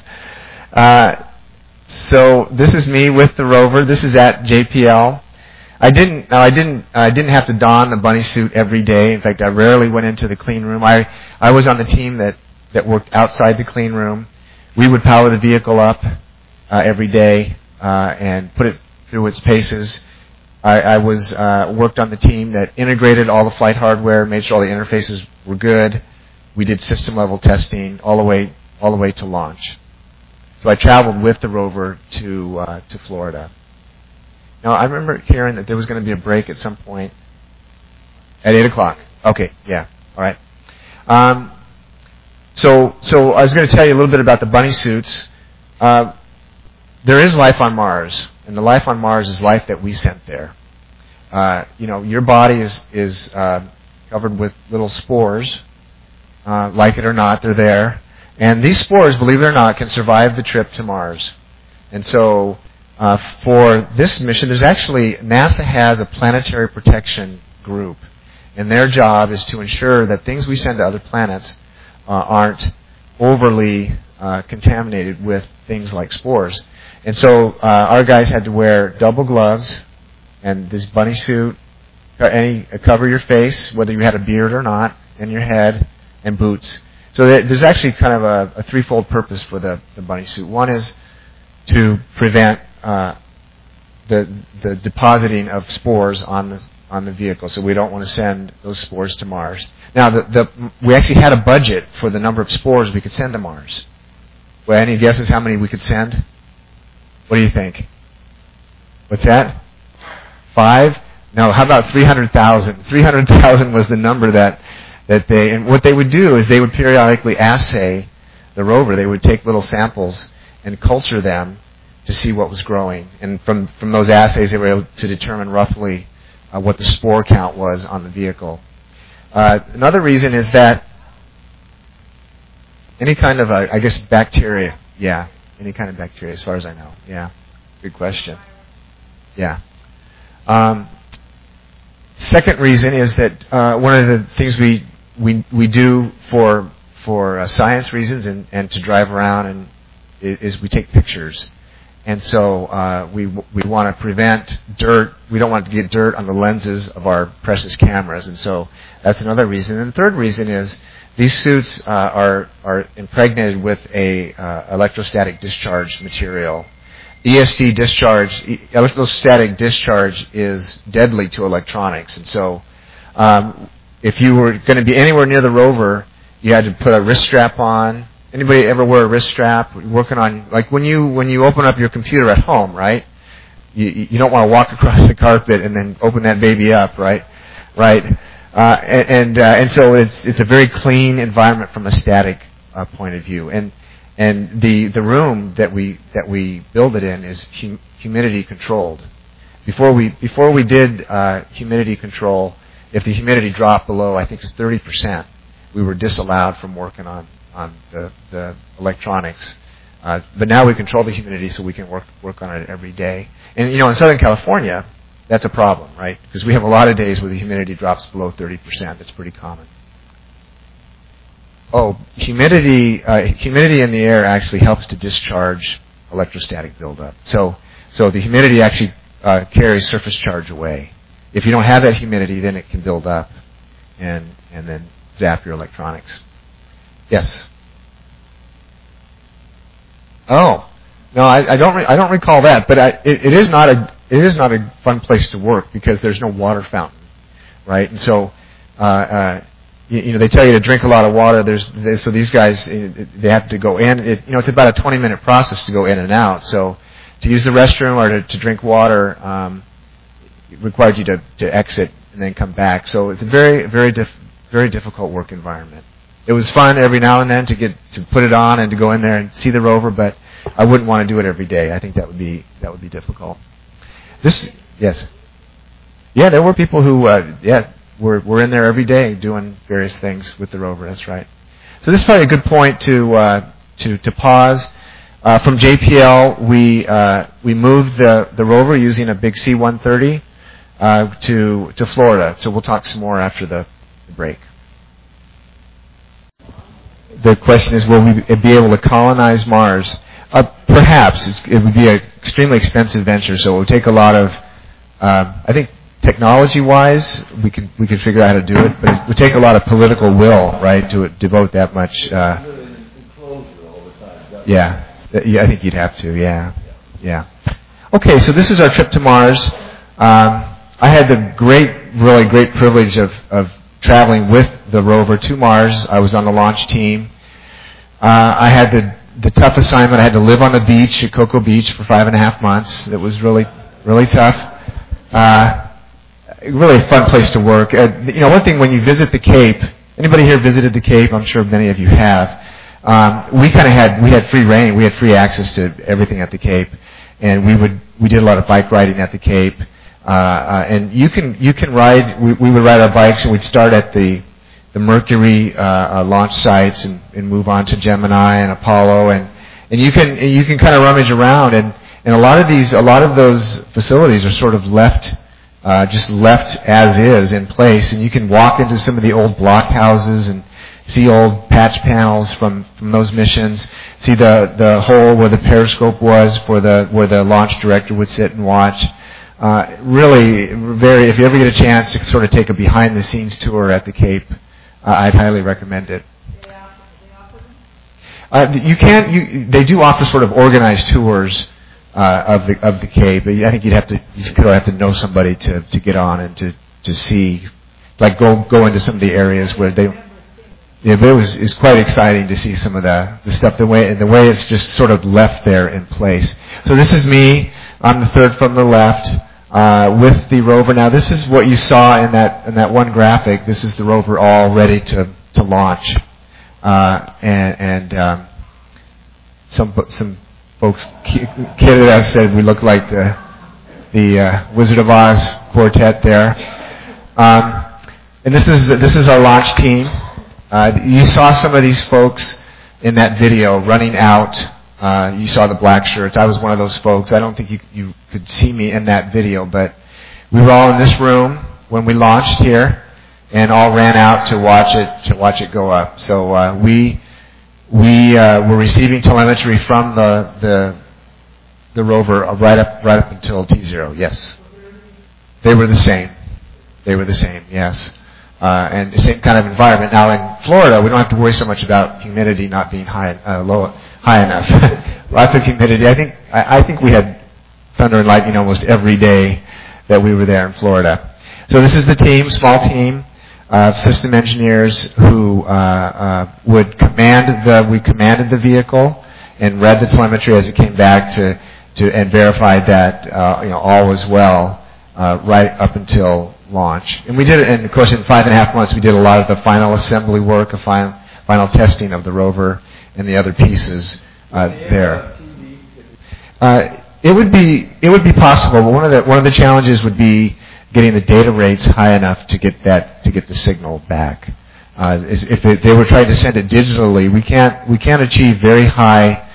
A: So this is me with the rover. This is at JPL. I didn't have to don the bunny suit every day. In fact, I rarely went into the clean room. I was on the team that worked outside the clean room. We would power the vehicle up every day and put it through its paces. I worked on the team that integrated all the flight hardware, made sure all the interfaces were good. We did system level testing all the way to launch. So I traveled with the rover to Florida. Now I remember hearing that there was going to be a break at some point at 8:00. Okay, yeah, all right. So I was going to tell you a little bit about the bunny suits. There is life on Mars, and the life on Mars is life that we sent there. Your body is covered with little spores. Like it or not, they're there. And these spores, believe it or not, can survive the trip to Mars. And so for this mission, NASA has a planetary protection group. And their job is to ensure that things we send to other planets aren't overly contaminated with things like spores. And so our guys had to wear double gloves and this bunny suit, cover your face, whether you had a beard or not, and your head, and boots. So there's actually kind of a threefold purpose for the bunny suit. One is to prevent the depositing of spores on the vehicle, so we don't want to send those spores to Mars. Now, we actually had a budget for the number of spores we could send to Mars. Well, any guesses how many we could send? What do you think? What's that? 5? No, how about 300,000? 300,000 was the number that and what they would do is they would periodically assay the rover. They would take little samples and culture them to see what was growing. And from those assays, they were able to determine roughly what the spore count was on the vehicle. Another reason is that any kind of, bacteria. Yeah, any kind of bacteria, as far as I know. Yeah, good question. Yeah. Second reason is that one of the things we do for science reasons and to drive around is we take pictures. And so we want to prevent dirt. We don't want to get dirt on the lenses of our precious cameras, and so that's another reason. And the third reason is these suits are impregnated with a electrostatic discharge material. ESD discharge, electrostatic discharge, is deadly to electronics, and so if you were going to be anywhere near the rover, you had to put a wrist strap on. Anybody ever wear a wrist strap? Working on, like when you open up your computer at home, right? You don't want to walk across the carpet and then open that baby up, right? Right. And so it's a very clean environment from a static point of view. And the room that we build it in is humidity controlled. Before we did humidity control, if the humidity dropped below, I think it's 30%, we were disallowed from working on the electronics. But now we control the humidity, so we can work on it every day. And in Southern California, that's a problem, right? Because we have a lot of days where the humidity drops below 30%. That's pretty common. Oh, humidity in the air actually helps to discharge electrostatic buildup. So the humidity actually carries surface charge away. If you don't have that humidity, then it can build up and then zap your electronics. Yes. Oh, no, I don't recall that, but it is not a fun place to work because there's no water fountain, right? And so they tell you to drink a lot of water. So these guys, they have to go in. It's about a 20-minute process to go in and out. So to use the restroom or to drink water, it requires you to exit and then come back. So it's a very, very very difficult work environment. It was fun every now and then to put it on and to go in there and see the rover, but I wouldn't want to do it every day. I think that would be difficult. Yes. Yeah, there were people who were in there every day doing various things with the rover. That's right. So this is probably a good point to pause. From JPL, we moved the rover using a big C-130 to Florida. So we'll talk some more after the break. The question is, will we be able to colonize Mars? Perhaps. It would be an extremely expensive venture, so it would take a lot of, I think, technology-wise, we could figure out how to do it, but it would take a lot of political will, right, to devote that much. Yeah, I think you'd have to. Yeah. Okay, so this is our trip to Mars. I had the really great privilege of traveling with the rover to Mars. I was on the launch team. I had the tough assignment. I had to live on the beach at Cocoa Beach for 5.5 months. It was really, really tough. Really a fun place to work. One thing when you visit the Cape, anybody here visited the Cape? I'm sure many of you have. We had free reign. We had free access to everything at the Cape, and we did a lot of bike riding at the Cape. And you can ride. We would ride our bikes, and we'd start at the Mercury launch sites and move on to Gemini and Apollo, and you can kind of rummage around, and a lot of those facilities are sort of left as is in place, and you can walk into some of the old blockhouses and see old patch panels from those missions, see the hole where the periscope was where the launch director would sit and watch. Really, if you ever get a chance to sort of take a behind-the-scenes tour at the Cape, I'd highly recommend it. They do offer sort of organized tours of the Cape. I think you'd have to know somebody to get on and to see, like go into some of the areas where they. Yeah, but it was quite exciting to see some of the stuff, the way it's just sort of left there in place. So this is me. I'm the third from the left with the rover. Now this is what you saw in that one graphic. This is the rover all ready to launch, and some folks kidded us, said we look like the Wizard of Oz quartet there. And this is our launch team. You saw some of these folks in that video running out. You saw the black shirts. I was one of those folks. I don't think you could see me in that video, but we were all in this room when we launched here, and all ran out to watch it go up. So we were receiving telemetry from the rover right up until T0. Yes, they were the same. Yes. And the same kind of environment. Now in Florida, we don't have to worry so much about humidity not being high enough. Lots of humidity. I think we had thunder and lightning almost every day that we were there in Florida. So this is the team, small team of system engineers who would we commanded the vehicle and read the telemetry as it came back to and verified that all was well right up until launch. And we did it, and of course in 5.5 months we did a lot of the final assembly work, a final testing of the rover and the other pieces there. It would be possible, but one of the challenges would be getting the data rates high enough to get the signal back. If they were trying to send it digitally, we can't achieve very high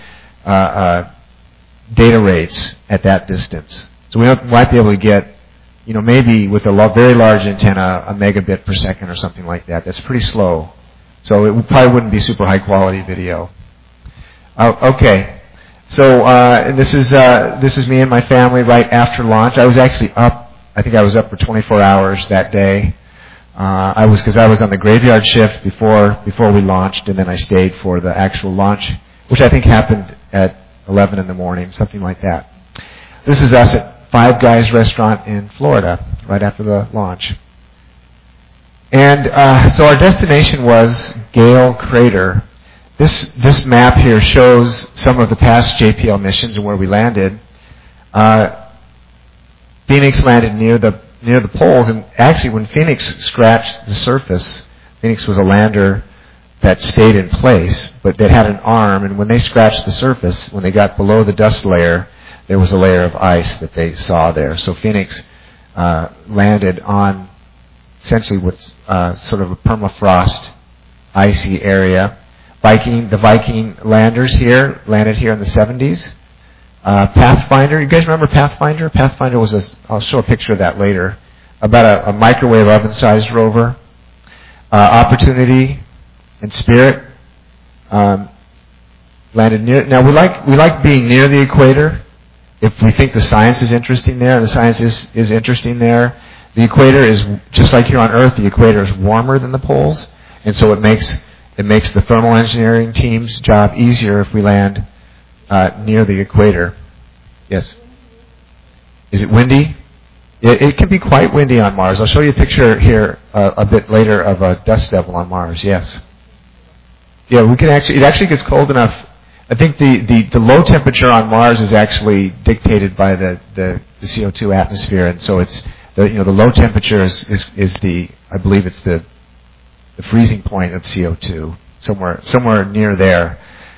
A: data rates at that distance. So we might be able to get, maybe with a very large antenna, a megabit per second or something like that. That's pretty slow. So it probably wouldn't be super high quality video. Okay. So this is me and my family right after launch. I was actually up. I think I was up for 24 hours that day. Because I was on the graveyard shift before we launched, and then I stayed for the actual launch, which I think happened at 11 in the morning, something like that. This is us at Five Guys restaurant in Florida right after the launch. And so our destination was Gale Crater. This map here shows some of the past JPL missions and where we landed. Phoenix landed near the poles, and actually when Phoenix scratched the surface, Phoenix was a lander that stayed in place, but that had an arm, and when they scratched the surface, when they got below the dust layer, there was a layer of ice that they saw there. So Phoenix landed on essentially what's sort of a permafrost icy area. The Viking landers here landed here in the 70s. Pathfinder, you guys remember Pathfinder? Pathfinder was I'll show a picture of that later, about a microwave oven-sized rover. Opportunity and Spirit landed near. Now we like being near the equator. If we think the science is interesting there, and the science is interesting there, the equator is just like here on Earth. The equator is warmer than the poles, and so it makes the thermal engineering team's job easier if we land near the equator. Yes. Is it windy? It can be quite windy on Mars. I'll show you a picture here a bit later of a dust devil on Mars. Yes. Yeah, we can actually. It actually gets cold enough. I think the low temperature on Mars is actually dictated by the CO2 atmosphere, and so it's the low temperature is I believe it's the freezing point of CO2 somewhere near there.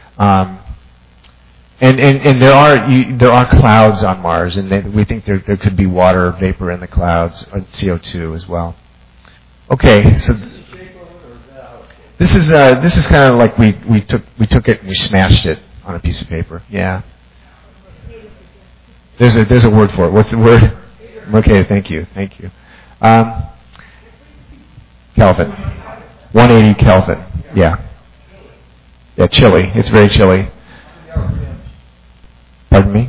A: And there are clouds on Mars, and we think there could be water vapor in the clouds, CO2 as well. Okay, so this is kind of like we took it and we smashed it on a piece of paper. Yeah. There's a word for it. What's the word? Okay, thank you. Kelvin. 180 Kelvin. Yeah. Yeah, chilly. It's very chilly. Pardon me?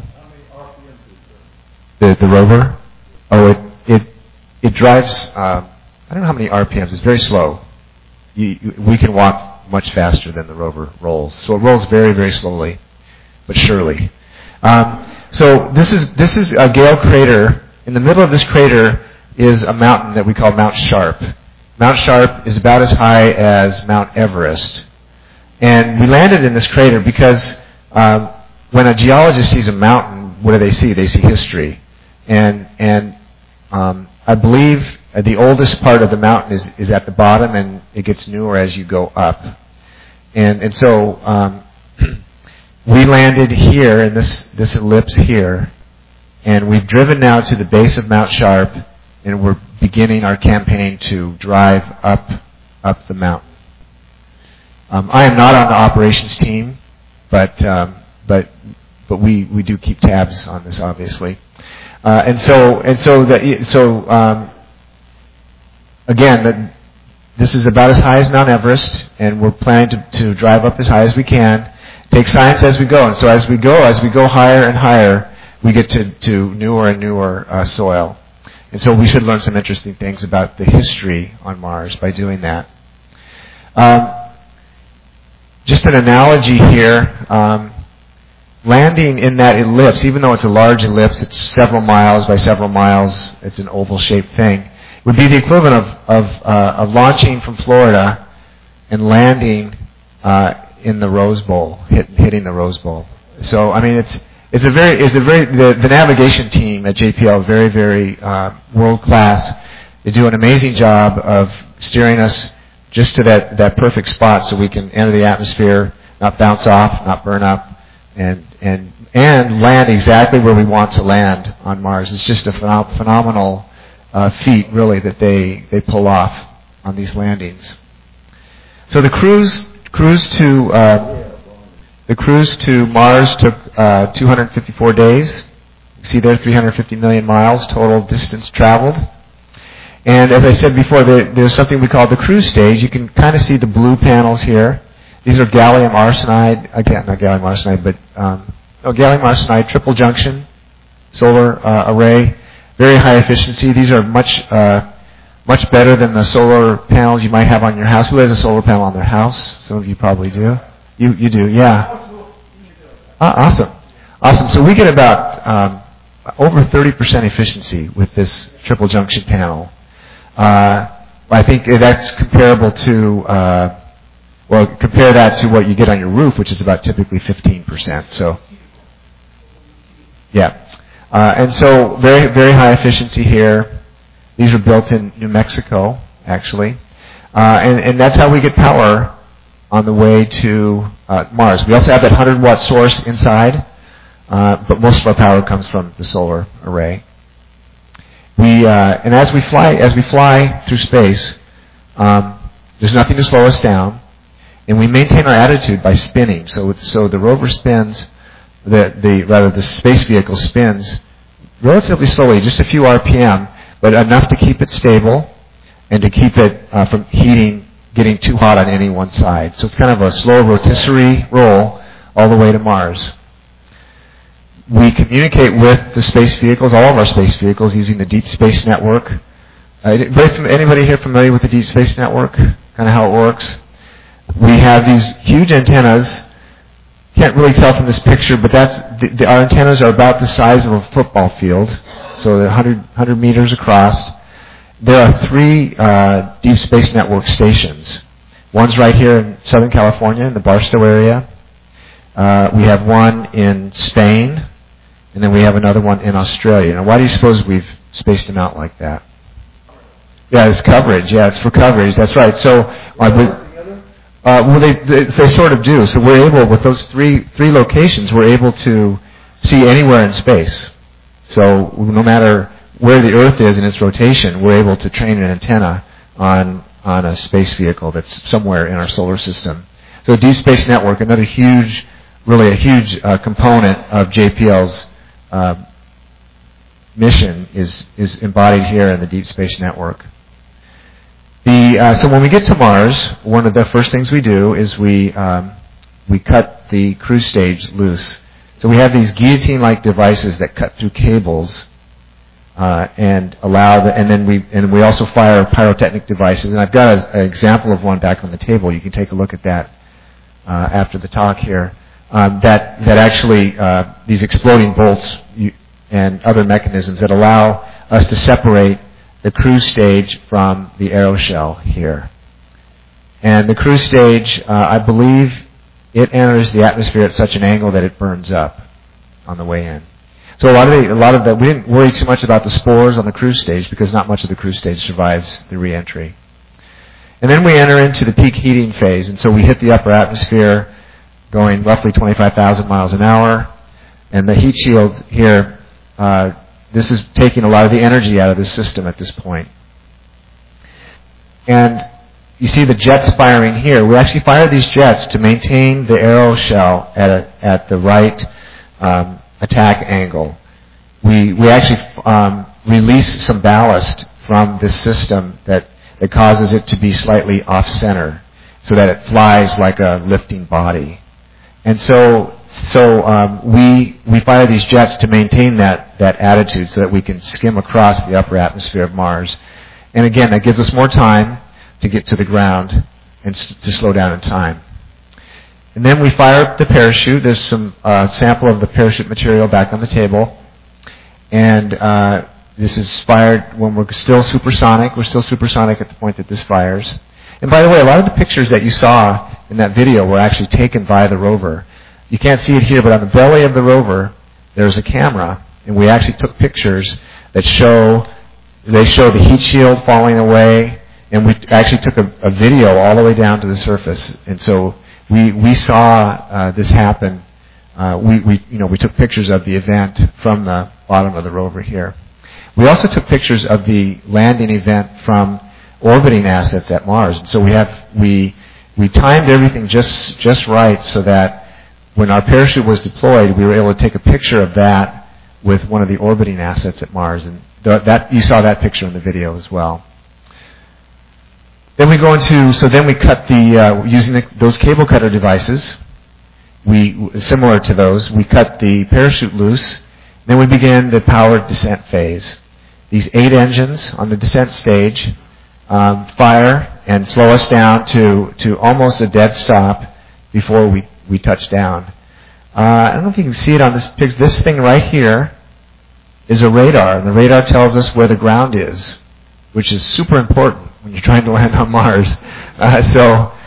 A: The rover? Oh, it drives. I don't know how many RPMs. It's very slow. We can walk much faster than the rover rolls. So it rolls very, very slowly, but surely. So this is a Gale crater. In the middle of this crater is a mountain that we call Mount Sharp. Mount Sharp is about as high as Mount Everest. And we landed in this crater because when a geologist sees a mountain, what do they see? They see history. And I believe the oldest part of the mountain is at the bottom, and it gets newer as you go up. And so we landed here in this ellipse here, and we've driven now to the base of Mount Sharp, and we're beginning our campaign to drive up the mountain. I am not on the operations team, but we do keep tabs on this, obviously. Again, this is about as high as Mount Everest, and we're planning to drive up as high as we can. Take science as we go, and so as we go higher and higher, we get to newer and newer soil. And so we should learn some interesting things about the history on Mars by doing that. Just an analogy here. Landing in that ellipse, even though it's a large ellipse, it's several miles by several miles, it's an oval-shaped thing, would be the equivalent of launching from Florida and landing in the Rose Bowl, hitting the Rose Bowl. So I mean, the navigation team at JPL is very, very world class. They do an amazing job of steering us just to that perfect spot so we can enter the atmosphere, not bounce off, not burn up, and land exactly where we want to land on Mars. It's just a phenomenal feat, really, that they pull off on these landings. So the cruise to Mars took 254 days. You see there, 350 million miles total distance traveled. And as I said before, there's something we call the cruise stage. You can kind of see the blue panels here. These are gallium arsenide, again, not gallium arsenide, but gallium arsenide triple junction solar array, very high efficiency. These are much better than the solar panels you might have on your house. Who has a solar panel on their house? Some of you probably do. You do, yeah. Awesome. So we get about over 30% efficiency with this triple junction panel. I think that's comparable to. Compare that to what you get on your roof, which is about typically 15%. So, yeah. And so very, very high efficiency here. These are built in New Mexico, actually. And that's how we get power on the way to Mars. We also have that 100-watt source inside, but most of our power comes from the solar array. And as we fly through space, there's nothing to slow us down. And we maintain our attitude by spinning. So the rover spins, the space vehicle spins relatively slowly, just a few RPM, but enough to keep it stable and to keep it from getting too hot on any one side. So it's kind of a slow rotisserie roll all the way to Mars. We communicate with the space vehicles, all of our space vehicles, using the Deep Space Network. Anybody here familiar with the Deep Space Network? Kind of how it works? We have these huge antennas. Can't really tell from this picture, but our antennas are about the size of a football field, so they're 100 meters across. There are 3 Deep Space Network stations. One's right here in Southern California, in the Barstow area. We have one in Spain, and then we have another one in Australia. Now, why do you suppose we've spaced them out like that? Yeah, it's coverage. Yeah, it's for coverage. That's right. So, well, they sort of do. So we're able, with those three locations, we're able to see anywhere in space. So no matter where the Earth is in its rotation, we're able to train an antenna on a space vehicle that's somewhere in our solar system. So Deep Space Network, another huge component of JPL's mission is embodied here in the Deep Space Network. So when we get to Mars, one of the first things we do is we cut the cruise stage loose. So we have these guillotine-like devices that cut through cables and then we also fire pyrotechnic devices. And I've got an example of one back on the table. You can take a look at that after the talk here. That actually these exploding bolts and other mechanisms that allow us to separate the cruise stage from the aeroshell here. And the cruise stage, I believe, it enters the atmosphere at such an angle that it burns up on the way in. So a lot of that, we didn't worry too much about the spores on the cruise stage because not much of the cruise stage survives the re-entry. And then we enter into the peak heating phase, and so we hit the upper atmosphere going roughly 25,000 miles an hour. And the heat shield here, this is taking a lot of the energy out of the system at this point. And you see the jets firing here. We actually fire these jets to maintain the aeroshell at the right attack angle. We actually release some ballast from this system that causes it to be slightly off-center so that it flies like a lifting body. And so we fire these jets to maintain that attitude so that we can skim across the upper atmosphere of Mars. And again, that gives us more time to get to the ground and to slow down in time. And then we fire up the parachute. There's some sample of the parachute material back on the table. And this is fired when we're still supersonic. We're still supersonic at the point that this fires. And by the way, a lot of the pictures that you saw in that video were actually taken by the rover. You can't see it here, but on the belly of the rover, there's a camera, and we actually took pictures that show the heat shield falling away, and we actually took a video all the way down to the surface. And so we saw this happen. We took pictures of the event from the bottom of the rover here. We also took pictures of the landing event from orbiting assets at Mars. And so we timed everything just right so that when our parachute was deployed, we were able to take a picture of that with one of the orbiting assets at Mars. And you saw that picture in the video as well. Then we cut using those cable cutter devices, similar to those, we cut the parachute loose. Then we began the powered descent phase. These 8 engines on the descent stage fire and slow us down to almost a dead stop before we touch down. I don't know if you can see it on this picture. This thing right here is a radar, and the radar tells us where the ground is, which is super important when you're trying to land on Mars. That's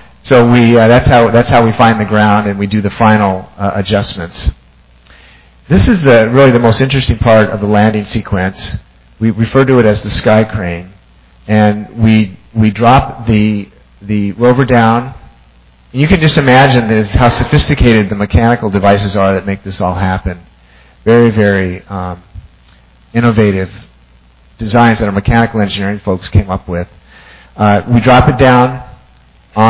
A: how we find the ground, and we do the final adjustments. This is really the most interesting part of the landing sequence. We refer to it as the sky crane, and we drop the rover down. And you can just imagine how sophisticated the mechanical devices are that make this all happen. Very, very innovative designs that our mechanical engineering folks came up with. We drop it down on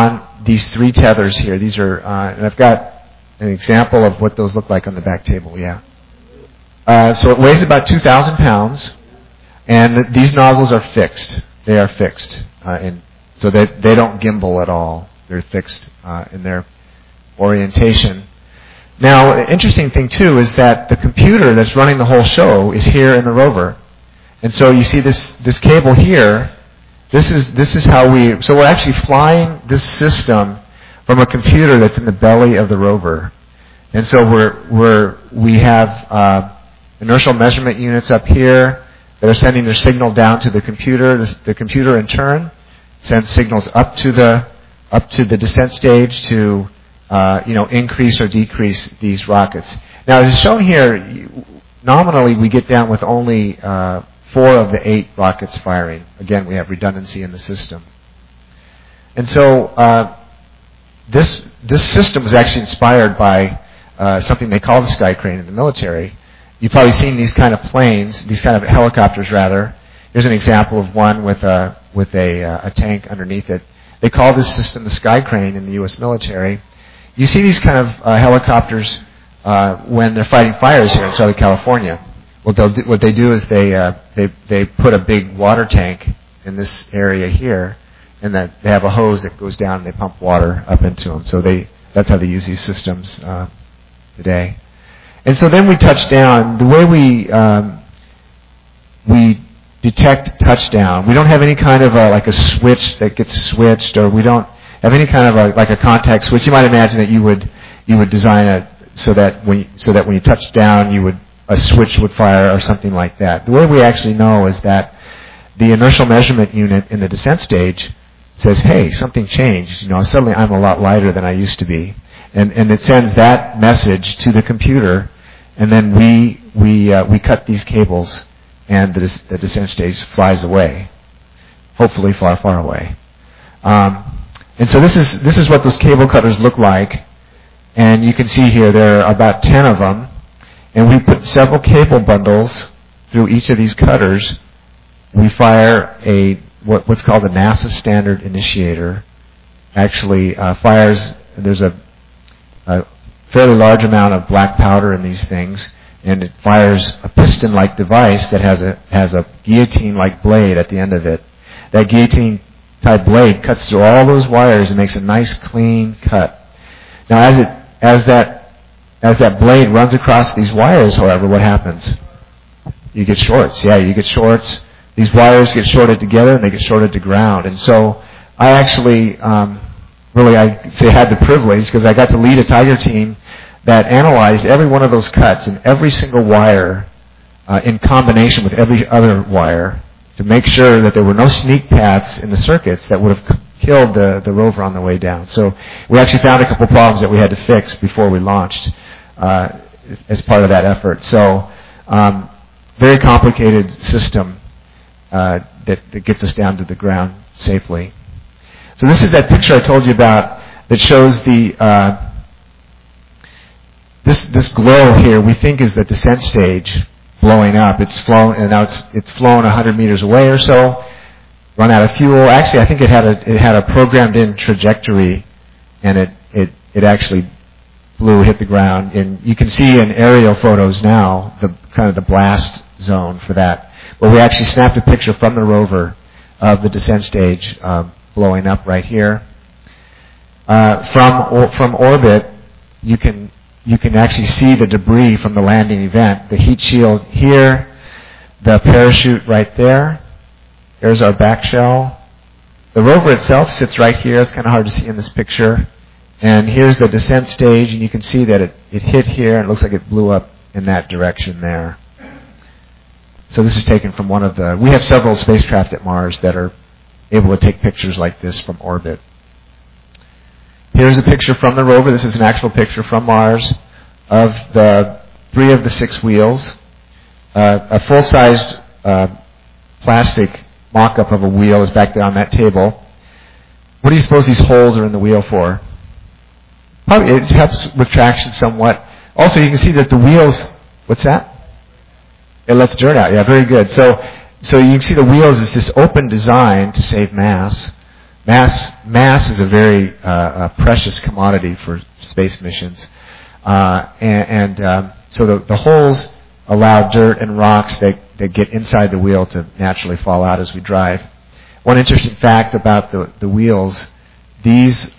A: these 3 tethers here. These are, and I've got an example of what those look like on the back table. Yeah. So it weighs about 2,000 pounds, and these nozzles are fixed. They are fixed, so that they don't gimbal at all. They're fixed in their orientation. Now, the interesting thing too is that the computer that's running the whole show is here in the rover, and so you see this cable here. This is how so we're actually flying this system from a computer that's in the belly of the rover, and so we have inertial measurement units up here that are sending their signal down to the computer. The computer in turn sends signals up to the descent stage to increase or decrease these rockets. Now, as shown here, nominally we get down with only 4 of the 8 rockets firing. Again, we have redundancy in the system. And so this system was actually inspired by something they call the Sky Crane in the military. You've probably seen these kind of planes, these kind of helicopters rather. Here's an example of one with a tank underneath it. They call this system the Sky Crane in the U.S. military. You see these kind of helicopters when they're fighting fires here in Southern California. What they do is they put a big water tank in this area here, and that they have a hose that goes down and they pump water up into them. So that's how they use these systems today. And so then we touch down. The way we detect touchdown, we don't have any kind of like a switch that gets switched, or we don't have any kind of like a contact switch. You might imagine that you would design it so that when you touch down, a switch would fire or something like that. The way we actually know is that the inertial measurement unit in the descent stage says, "Hey, something changed. Suddenly I'm a lot lighter than I used to be," and it sends that message to the computer, and then we cut these cables, and the descent stage flies away, hopefully far, far away. And so this is what those cable cutters look like, and you can see here there are about 10 of them, and we put several cable bundles through each of these cutters. We fire what's called a NASA standard initiator. Actually fires. There's a fairly large amount of black powder in these things, and it fires a piston-like device that has a guillotine-like blade at the end of it. That guillotine-type blade cuts through all those wires and makes a nice, clean cut. Now, as that blade runs across these wires, however, what happens? You get shorts. Yeah, you get shorts. These wires get shorted together, and they get shorted to ground. And so I actually, I say had the privilege, because I got to lead a Tiger team that analyzed every one of those cuts and every single wire in combination with every other wire to make sure that there were no sneak paths in the circuits that would have killed the rover on the way down. So we actually found a couple problems that we had to fix before we launched as part of that effort. So very complicated system that gets us down to the ground safely. So this is that picture I told you about that shows the this glow here we think is the descent stage blowing up. It's flown, and now it's flown 100 meters away or so, run out of fuel. Actually, I think it had a programmed-in trajectory, and it actually hit the ground. And you can see in aerial photos now the blast zone for that. But we actually snapped a picture from the rover of the descent stage blowing up right here. From orbit, you can actually see the debris from the landing event. The heat shield here, the parachute right there. There's our back shell. The rover itself sits right here. It's kind of hard to see in this picture. And here's the descent stage, and you can see that it hit here, and it looks like it blew up in that direction there. So this is taken from we have several spacecraft at Mars that are able to take pictures like this from orbit. Here's a picture from the rover. This is an actual picture from Mars of the 3 of the 6 wheels. A full-sized plastic mock-up of a wheel is back there on that table. What do you suppose these holes are in the wheel for? Probably it helps with traction somewhat. Also, you can see that the wheels. What's that? It lets dirt out. Yeah, very good. So you can see the wheels is this open design to save mass. Mass is a very precious commodity for space missions. So the holes allow dirt and rocks that get inside the wheel to naturally fall out as we drive. One interesting fact about the wheels, these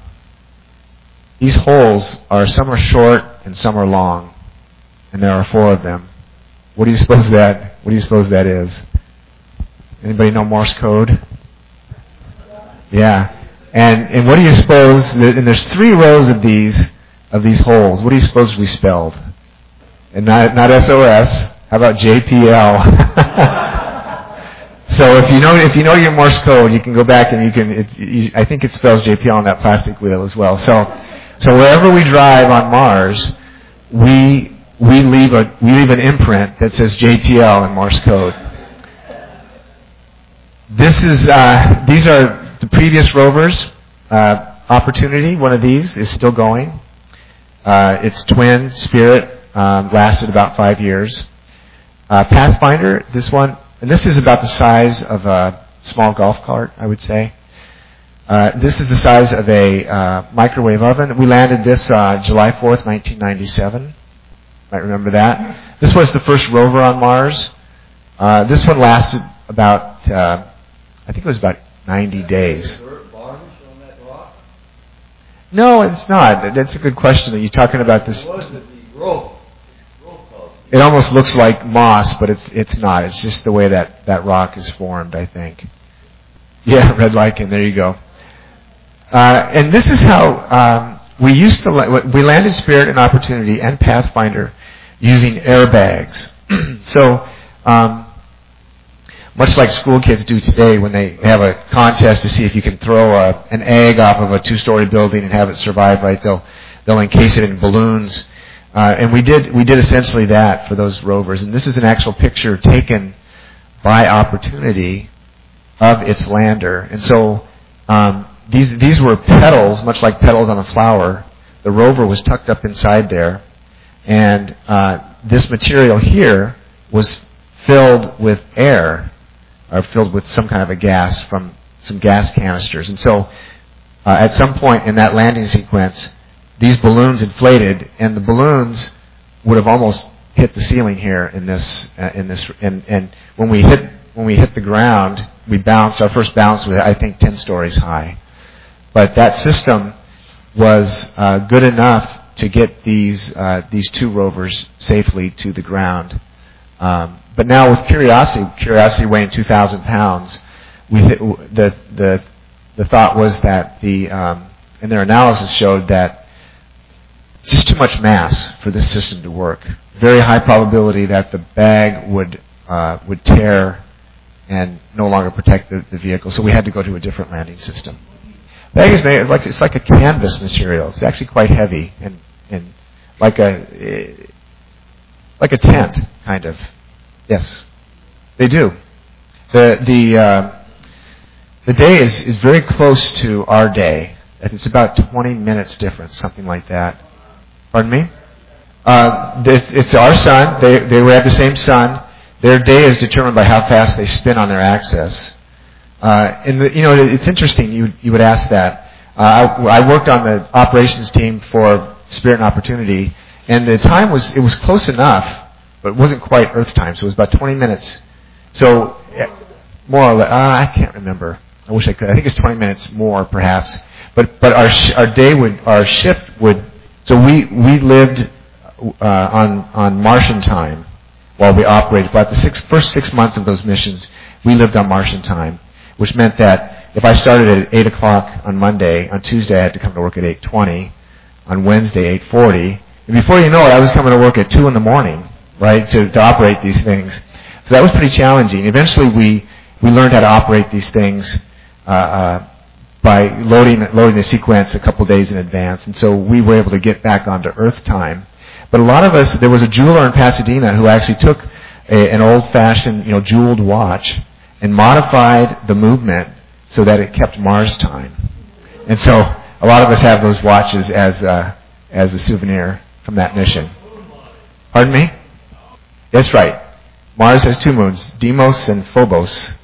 A: holes some are short and some are long, and there are 4 of them. What do you suppose that is? Anybody know Morse code? Yeah. And what do you suppose? And there's 3 rows of these holes. What do you suppose we spelled? And not SOS. How about JPL? So if you know your Morse code, you can go back and I think it spells JPL on that plastic wheel as well. So wherever we drive on Mars, we leave an imprint that says JPL in Morse code. These are the previous rovers. Opportunity, one of these, is still going. Its twin, Spirit, lasted about 5 years. Pathfinder, this one, and this is about the size of a small golf cart, I would say. This is the size of a microwave oven. We landed this July 4th, 1997. Might remember that. This was the first rover on Mars. This one lasted about, I think it was about 90 days. No, it's not. That's a good question. Are you talking about this? It almost looks like moss, but it's not. It's just the way that rock is formed, I think. Yeah, red lichen. There you go. And this is how we landed Spirit and Opportunity and Pathfinder using airbags. So, much like school kids do today when they have a contest to see if you can throw an egg off of a 2-story building and have it survive, right? They'll encase it in balloons. And we did essentially that for those rovers. And this is an actual picture taken by Opportunity of its lander. And so these were petals, much like petals on a flower. The rover was tucked up inside there. And this material here was filled with air, or filled with some kind of a gas from some gas canisters. And so at some point in that landing sequence, these balloons inflated, and the balloons would have almost hit the ceiling here in this. And when we hit the ground, we bounced. Our first bounce was, I think, 10 stories high. But that system was good enough to get these 2 rovers safely to the ground. But now with Curiosity weighing 2,000 pounds, the thought was that and their analysis showed that just too much mass for this system to work. Very high probability that the bag would tear and no longer protect the vehicle. So we had to go to a different landing system. Bag is made it's like a canvas material. It's actually quite heavy and like a tent kind of. Yes, they do. The day is very close to our day. It's about 20 minutes difference, something like that. Pardon me? It's our sun. They have the same sun. Their day is determined by how fast they spin on their axis. It's interesting. You would ask that. I worked on the operations team for Spirit and Opportunity, and the time was close enough, but it wasn't quite Earth time. So it was about 20 minutes. So more or less, I can't remember. I wish I could. I think it's 20 minutes more, perhaps. But our shift would. So we lived on Martian time while we operated. About the first 6 months of those missions, we lived on Martian time, which meant that if I started at 8 o'clock on Monday, on Tuesday I had to come to work at 8:20, on Wednesday 8:40, and before you know it, I was coming to work at 2 in the morning, right, to operate these things. So that was pretty challenging. Eventually we learned how to operate these things by loading the sequence a couple days in advance, and so we were able to get back onto Earth time. But a lot of us, there was a jeweler in Pasadena who actually took an old-fashioned, jeweled watch and modified the movement so that it kept Mars time. And so a lot of us have those watches as a souvenir from that mission. Pardon me? That's right. Mars has 2 moons, Deimos and Phobos.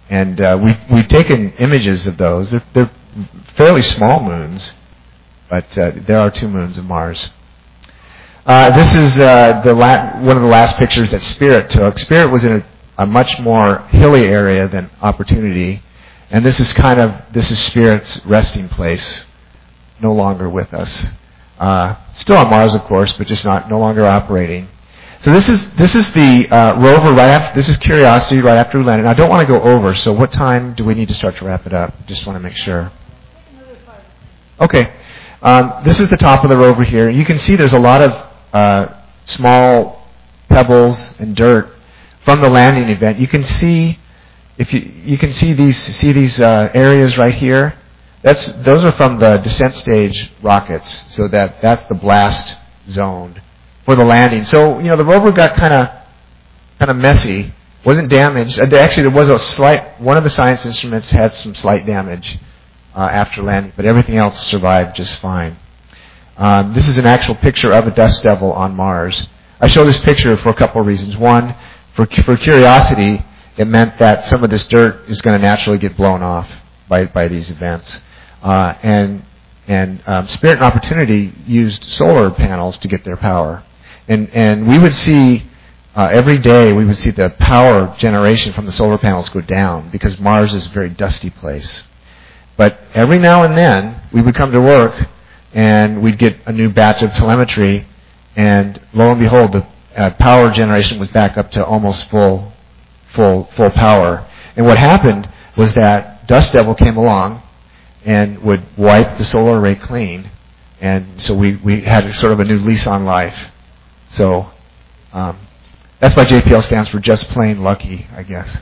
A: we've taken images of those. They're fairly small moons, but there are 2 moons of Mars. This is one of the last pictures that Spirit took. Spirit was in a much more hilly area than Opportunity, and this is Spirit's resting place. No longer with us. Still on Mars, of course, but just no longer operating. So this is the rover right after. This is Curiosity right after we landed. I don't want to go over. So what time do we need to start to wrap it up? Just want to make sure. Okay. This is the top of the rover here. You can see there's a lot of small pebbles and dirt from the landing event. You can see you can see these areas right here. Those are from the descent stage rockets. So that's the blast zone for the landing. So, the rover got kind of messy. Wasn't damaged. Actually, there was one of the science instruments had some slight damage after landing, but everything else survived just fine. This is an actual picture of a dust devil on Mars. I show this picture for a couple of reasons. One, for Curiosity, it meant that some of this dirt is going to naturally get blown off by these events. And Spirit and Opportunity used solar panels to get their power. And we would see, every day, we would see the power generation from the solar panels go down because Mars is a very dusty place. But every now and then, we would come to work and we'd get a new batch of telemetry, and lo and behold, the power generation was back up to almost full power. And what happened was that Dust Devil came along and would wipe the solar array clean, and so we had sort of a new lease on life. So that's why JPL stands for Just Plain Lucky, I guess.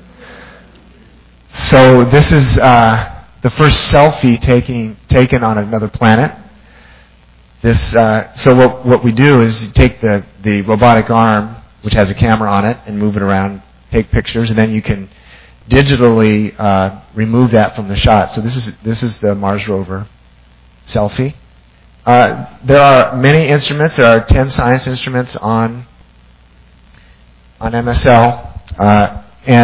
A: So this is the first selfie taken on another planet. So what we do is take the robotic arm, which has a camera on it, and move it around, take pictures, and then you can digitally remove that from the shot. So this is the Mars rover selfie. There are many instruments. There are 10 science instruments on MSL,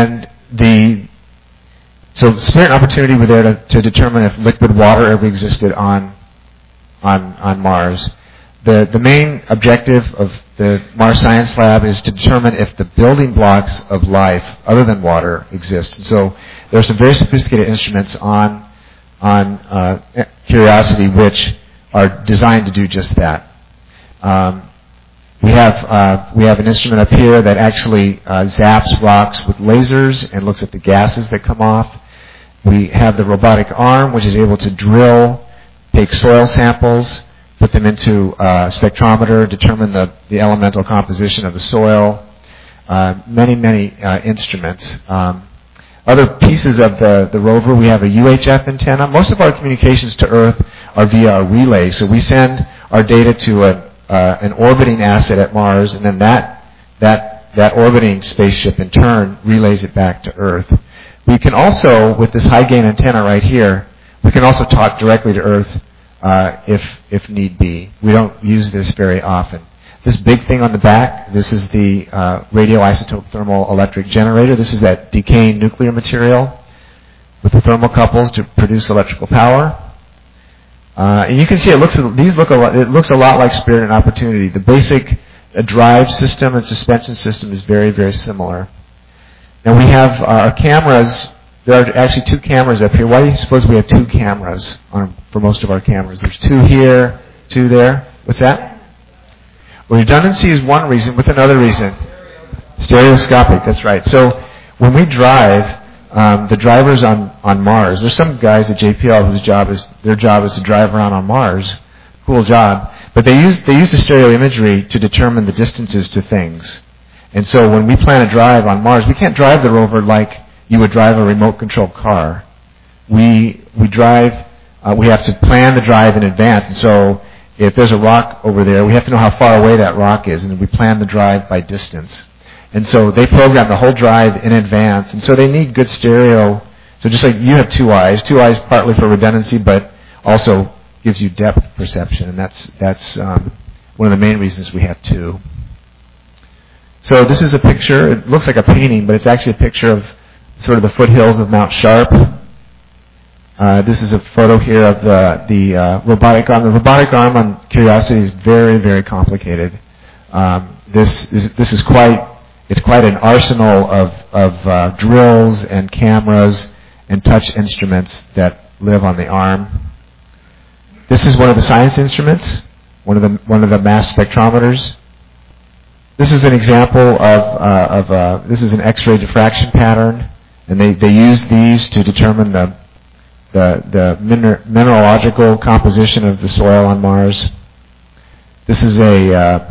A: so Spirit and Opportunity were there to determine if liquid water ever existed on Mars. The main objective of the Mars Science Lab is to determine if the building blocks of life, other than water, exist. And so there are some very sophisticated instruments on Curiosity which are designed to do just that. We have an instrument up here that actually zaps rocks with lasers and looks at the gases that come off. We have the robotic arm, which is able to drill, take soil samples, put them into a spectrometer, determine the elemental composition of the soil. Many instruments. Other pieces of the rover, we have a UHF antenna. Most of our communications to Earth are via a relay. So we send our data to an orbiting asset at Mars, and then that orbiting spaceship in turn relays it back to Earth. We can also, with this high gain antenna right here, we can also talk directly to Earth if need be. We don't use this very often. This big thing on the back, this is the radioisotope thermal electric generator. This is that decaying nuclear material with the thermocouples to produce electrical power. And you can see it looks a lot like Spirit and Opportunity. The basic drive system and suspension system is very, very similar. Now we have our cameras. There are actually 2 cameras up here. Why do you suppose we have 2 cameras for most of our cameras? There's 2 here, 2 there. What's that? Well, redundancy is one reason, with another reason. Stereoscopic, that's right. So when we drive, the drivers on Mars, there's some guys at JPL whose their job is to drive around on Mars. Cool job. But they use the stereo imagery to determine the distances to things. And so when we plan a drive on Mars, we can't drive the rover like you would drive a remote controlled car. We have to plan the drive in advance. And so if there's a rock over there, we have to know how far away that rock is, and we plan the drive by distance. And so they program the whole drive in advance, and so they need good stereo. So just like you have 2 eyes partly for redundancy, but also gives you depth perception, and that's one of the main reasons we have 2. So this is a picture. It looks like a painting, but it's actually a picture sort of the foothills of Mount Sharp. This is a photo here of the robotic arm. The robotic arm on Curiosity is very, very complicated. This is quite an arsenal of drills and cameras and touch instruments that live on the arm. This is one of the science instruments, one of the mass spectrometers. This is an example of this is an X-ray diffraction pattern, and they use these to determine the mineralogical composition of the soil on Mars. This is a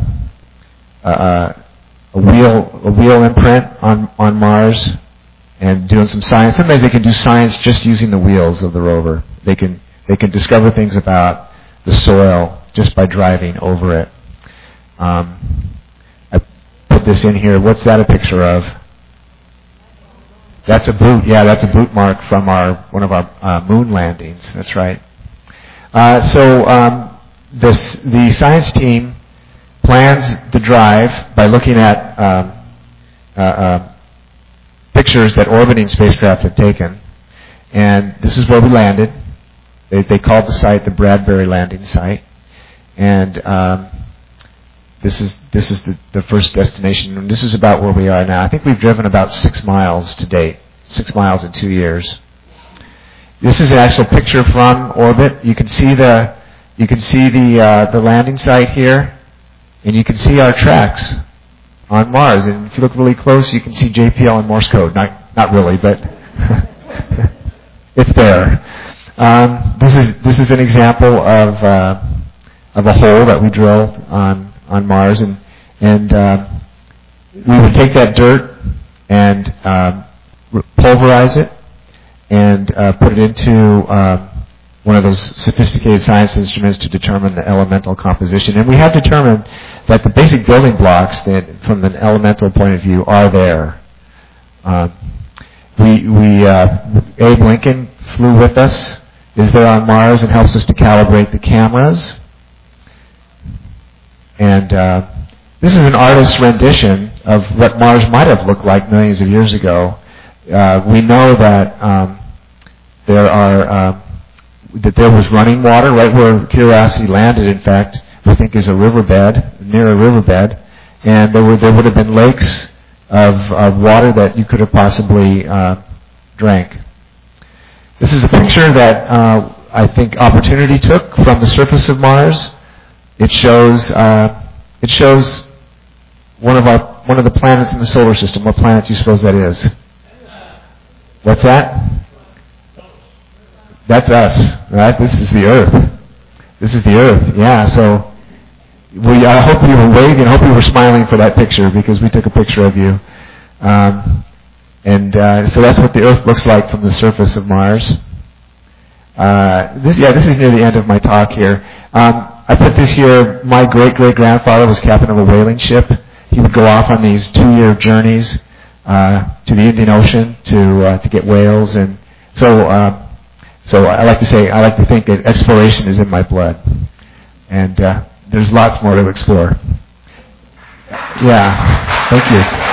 A: wheel imprint on Mars, and doing some science. Sometimes they can do science just using the wheels of the rover. They can discover things about the soil just by driving over it. I put this in here. What's that a picture of? That's a boot. Yeah, that's a boot mark from one of our moon landings. That's right. So the science team plans the drive by looking at pictures that orbiting spacecraft have taken, and this is where we landed. They called the site the Bradbury landing site, and this is the first destination, and this is about where we are now. I think we've driven about 6 miles to date, 6 miles in 2 years. This is an actual picture from orbit. You can see the landing site here, and you can see our tracks on Mars. And if you look really close, you can see JPL in Morse code. Not really, but it's there. This is an example of a hole that we drilled on Mars, and we would take that dirt and pulverize it and put it into one of those sophisticated science instruments to determine the elemental composition. And we have determined that the basic building blocks that, from an elemental point of view, are there. Abe Lincoln flew with us, is there on Mars, and helps us to calibrate the cameras. And this is an artist's rendition of what Mars might have looked like millions of years ago. We know that there was running water right where Curiosity landed. In fact, we think is a riverbed, near a riverbed, and there would have been lakes of water that you could have possibly drank. This is a picture that I think Opportunity took from the surface of Mars. It shows one of the planets in the solar system. What planet do you suppose that is? What's that? That's us, right? This is the Earth. This is the Earth. Yeah. So I hope you were waving. I hope you were smiling for that picture, because we took a picture of you. So that's what the Earth looks like from the surface of Mars. This is near the end of my talk here. I put this here. My great-great-grandfather was captain of a whaling ship. He would go off on these 2-year journeys to the Indian Ocean to get whales, and so I like to think that exploration is in my blood, and there's lots more to explore. Yeah, thank you.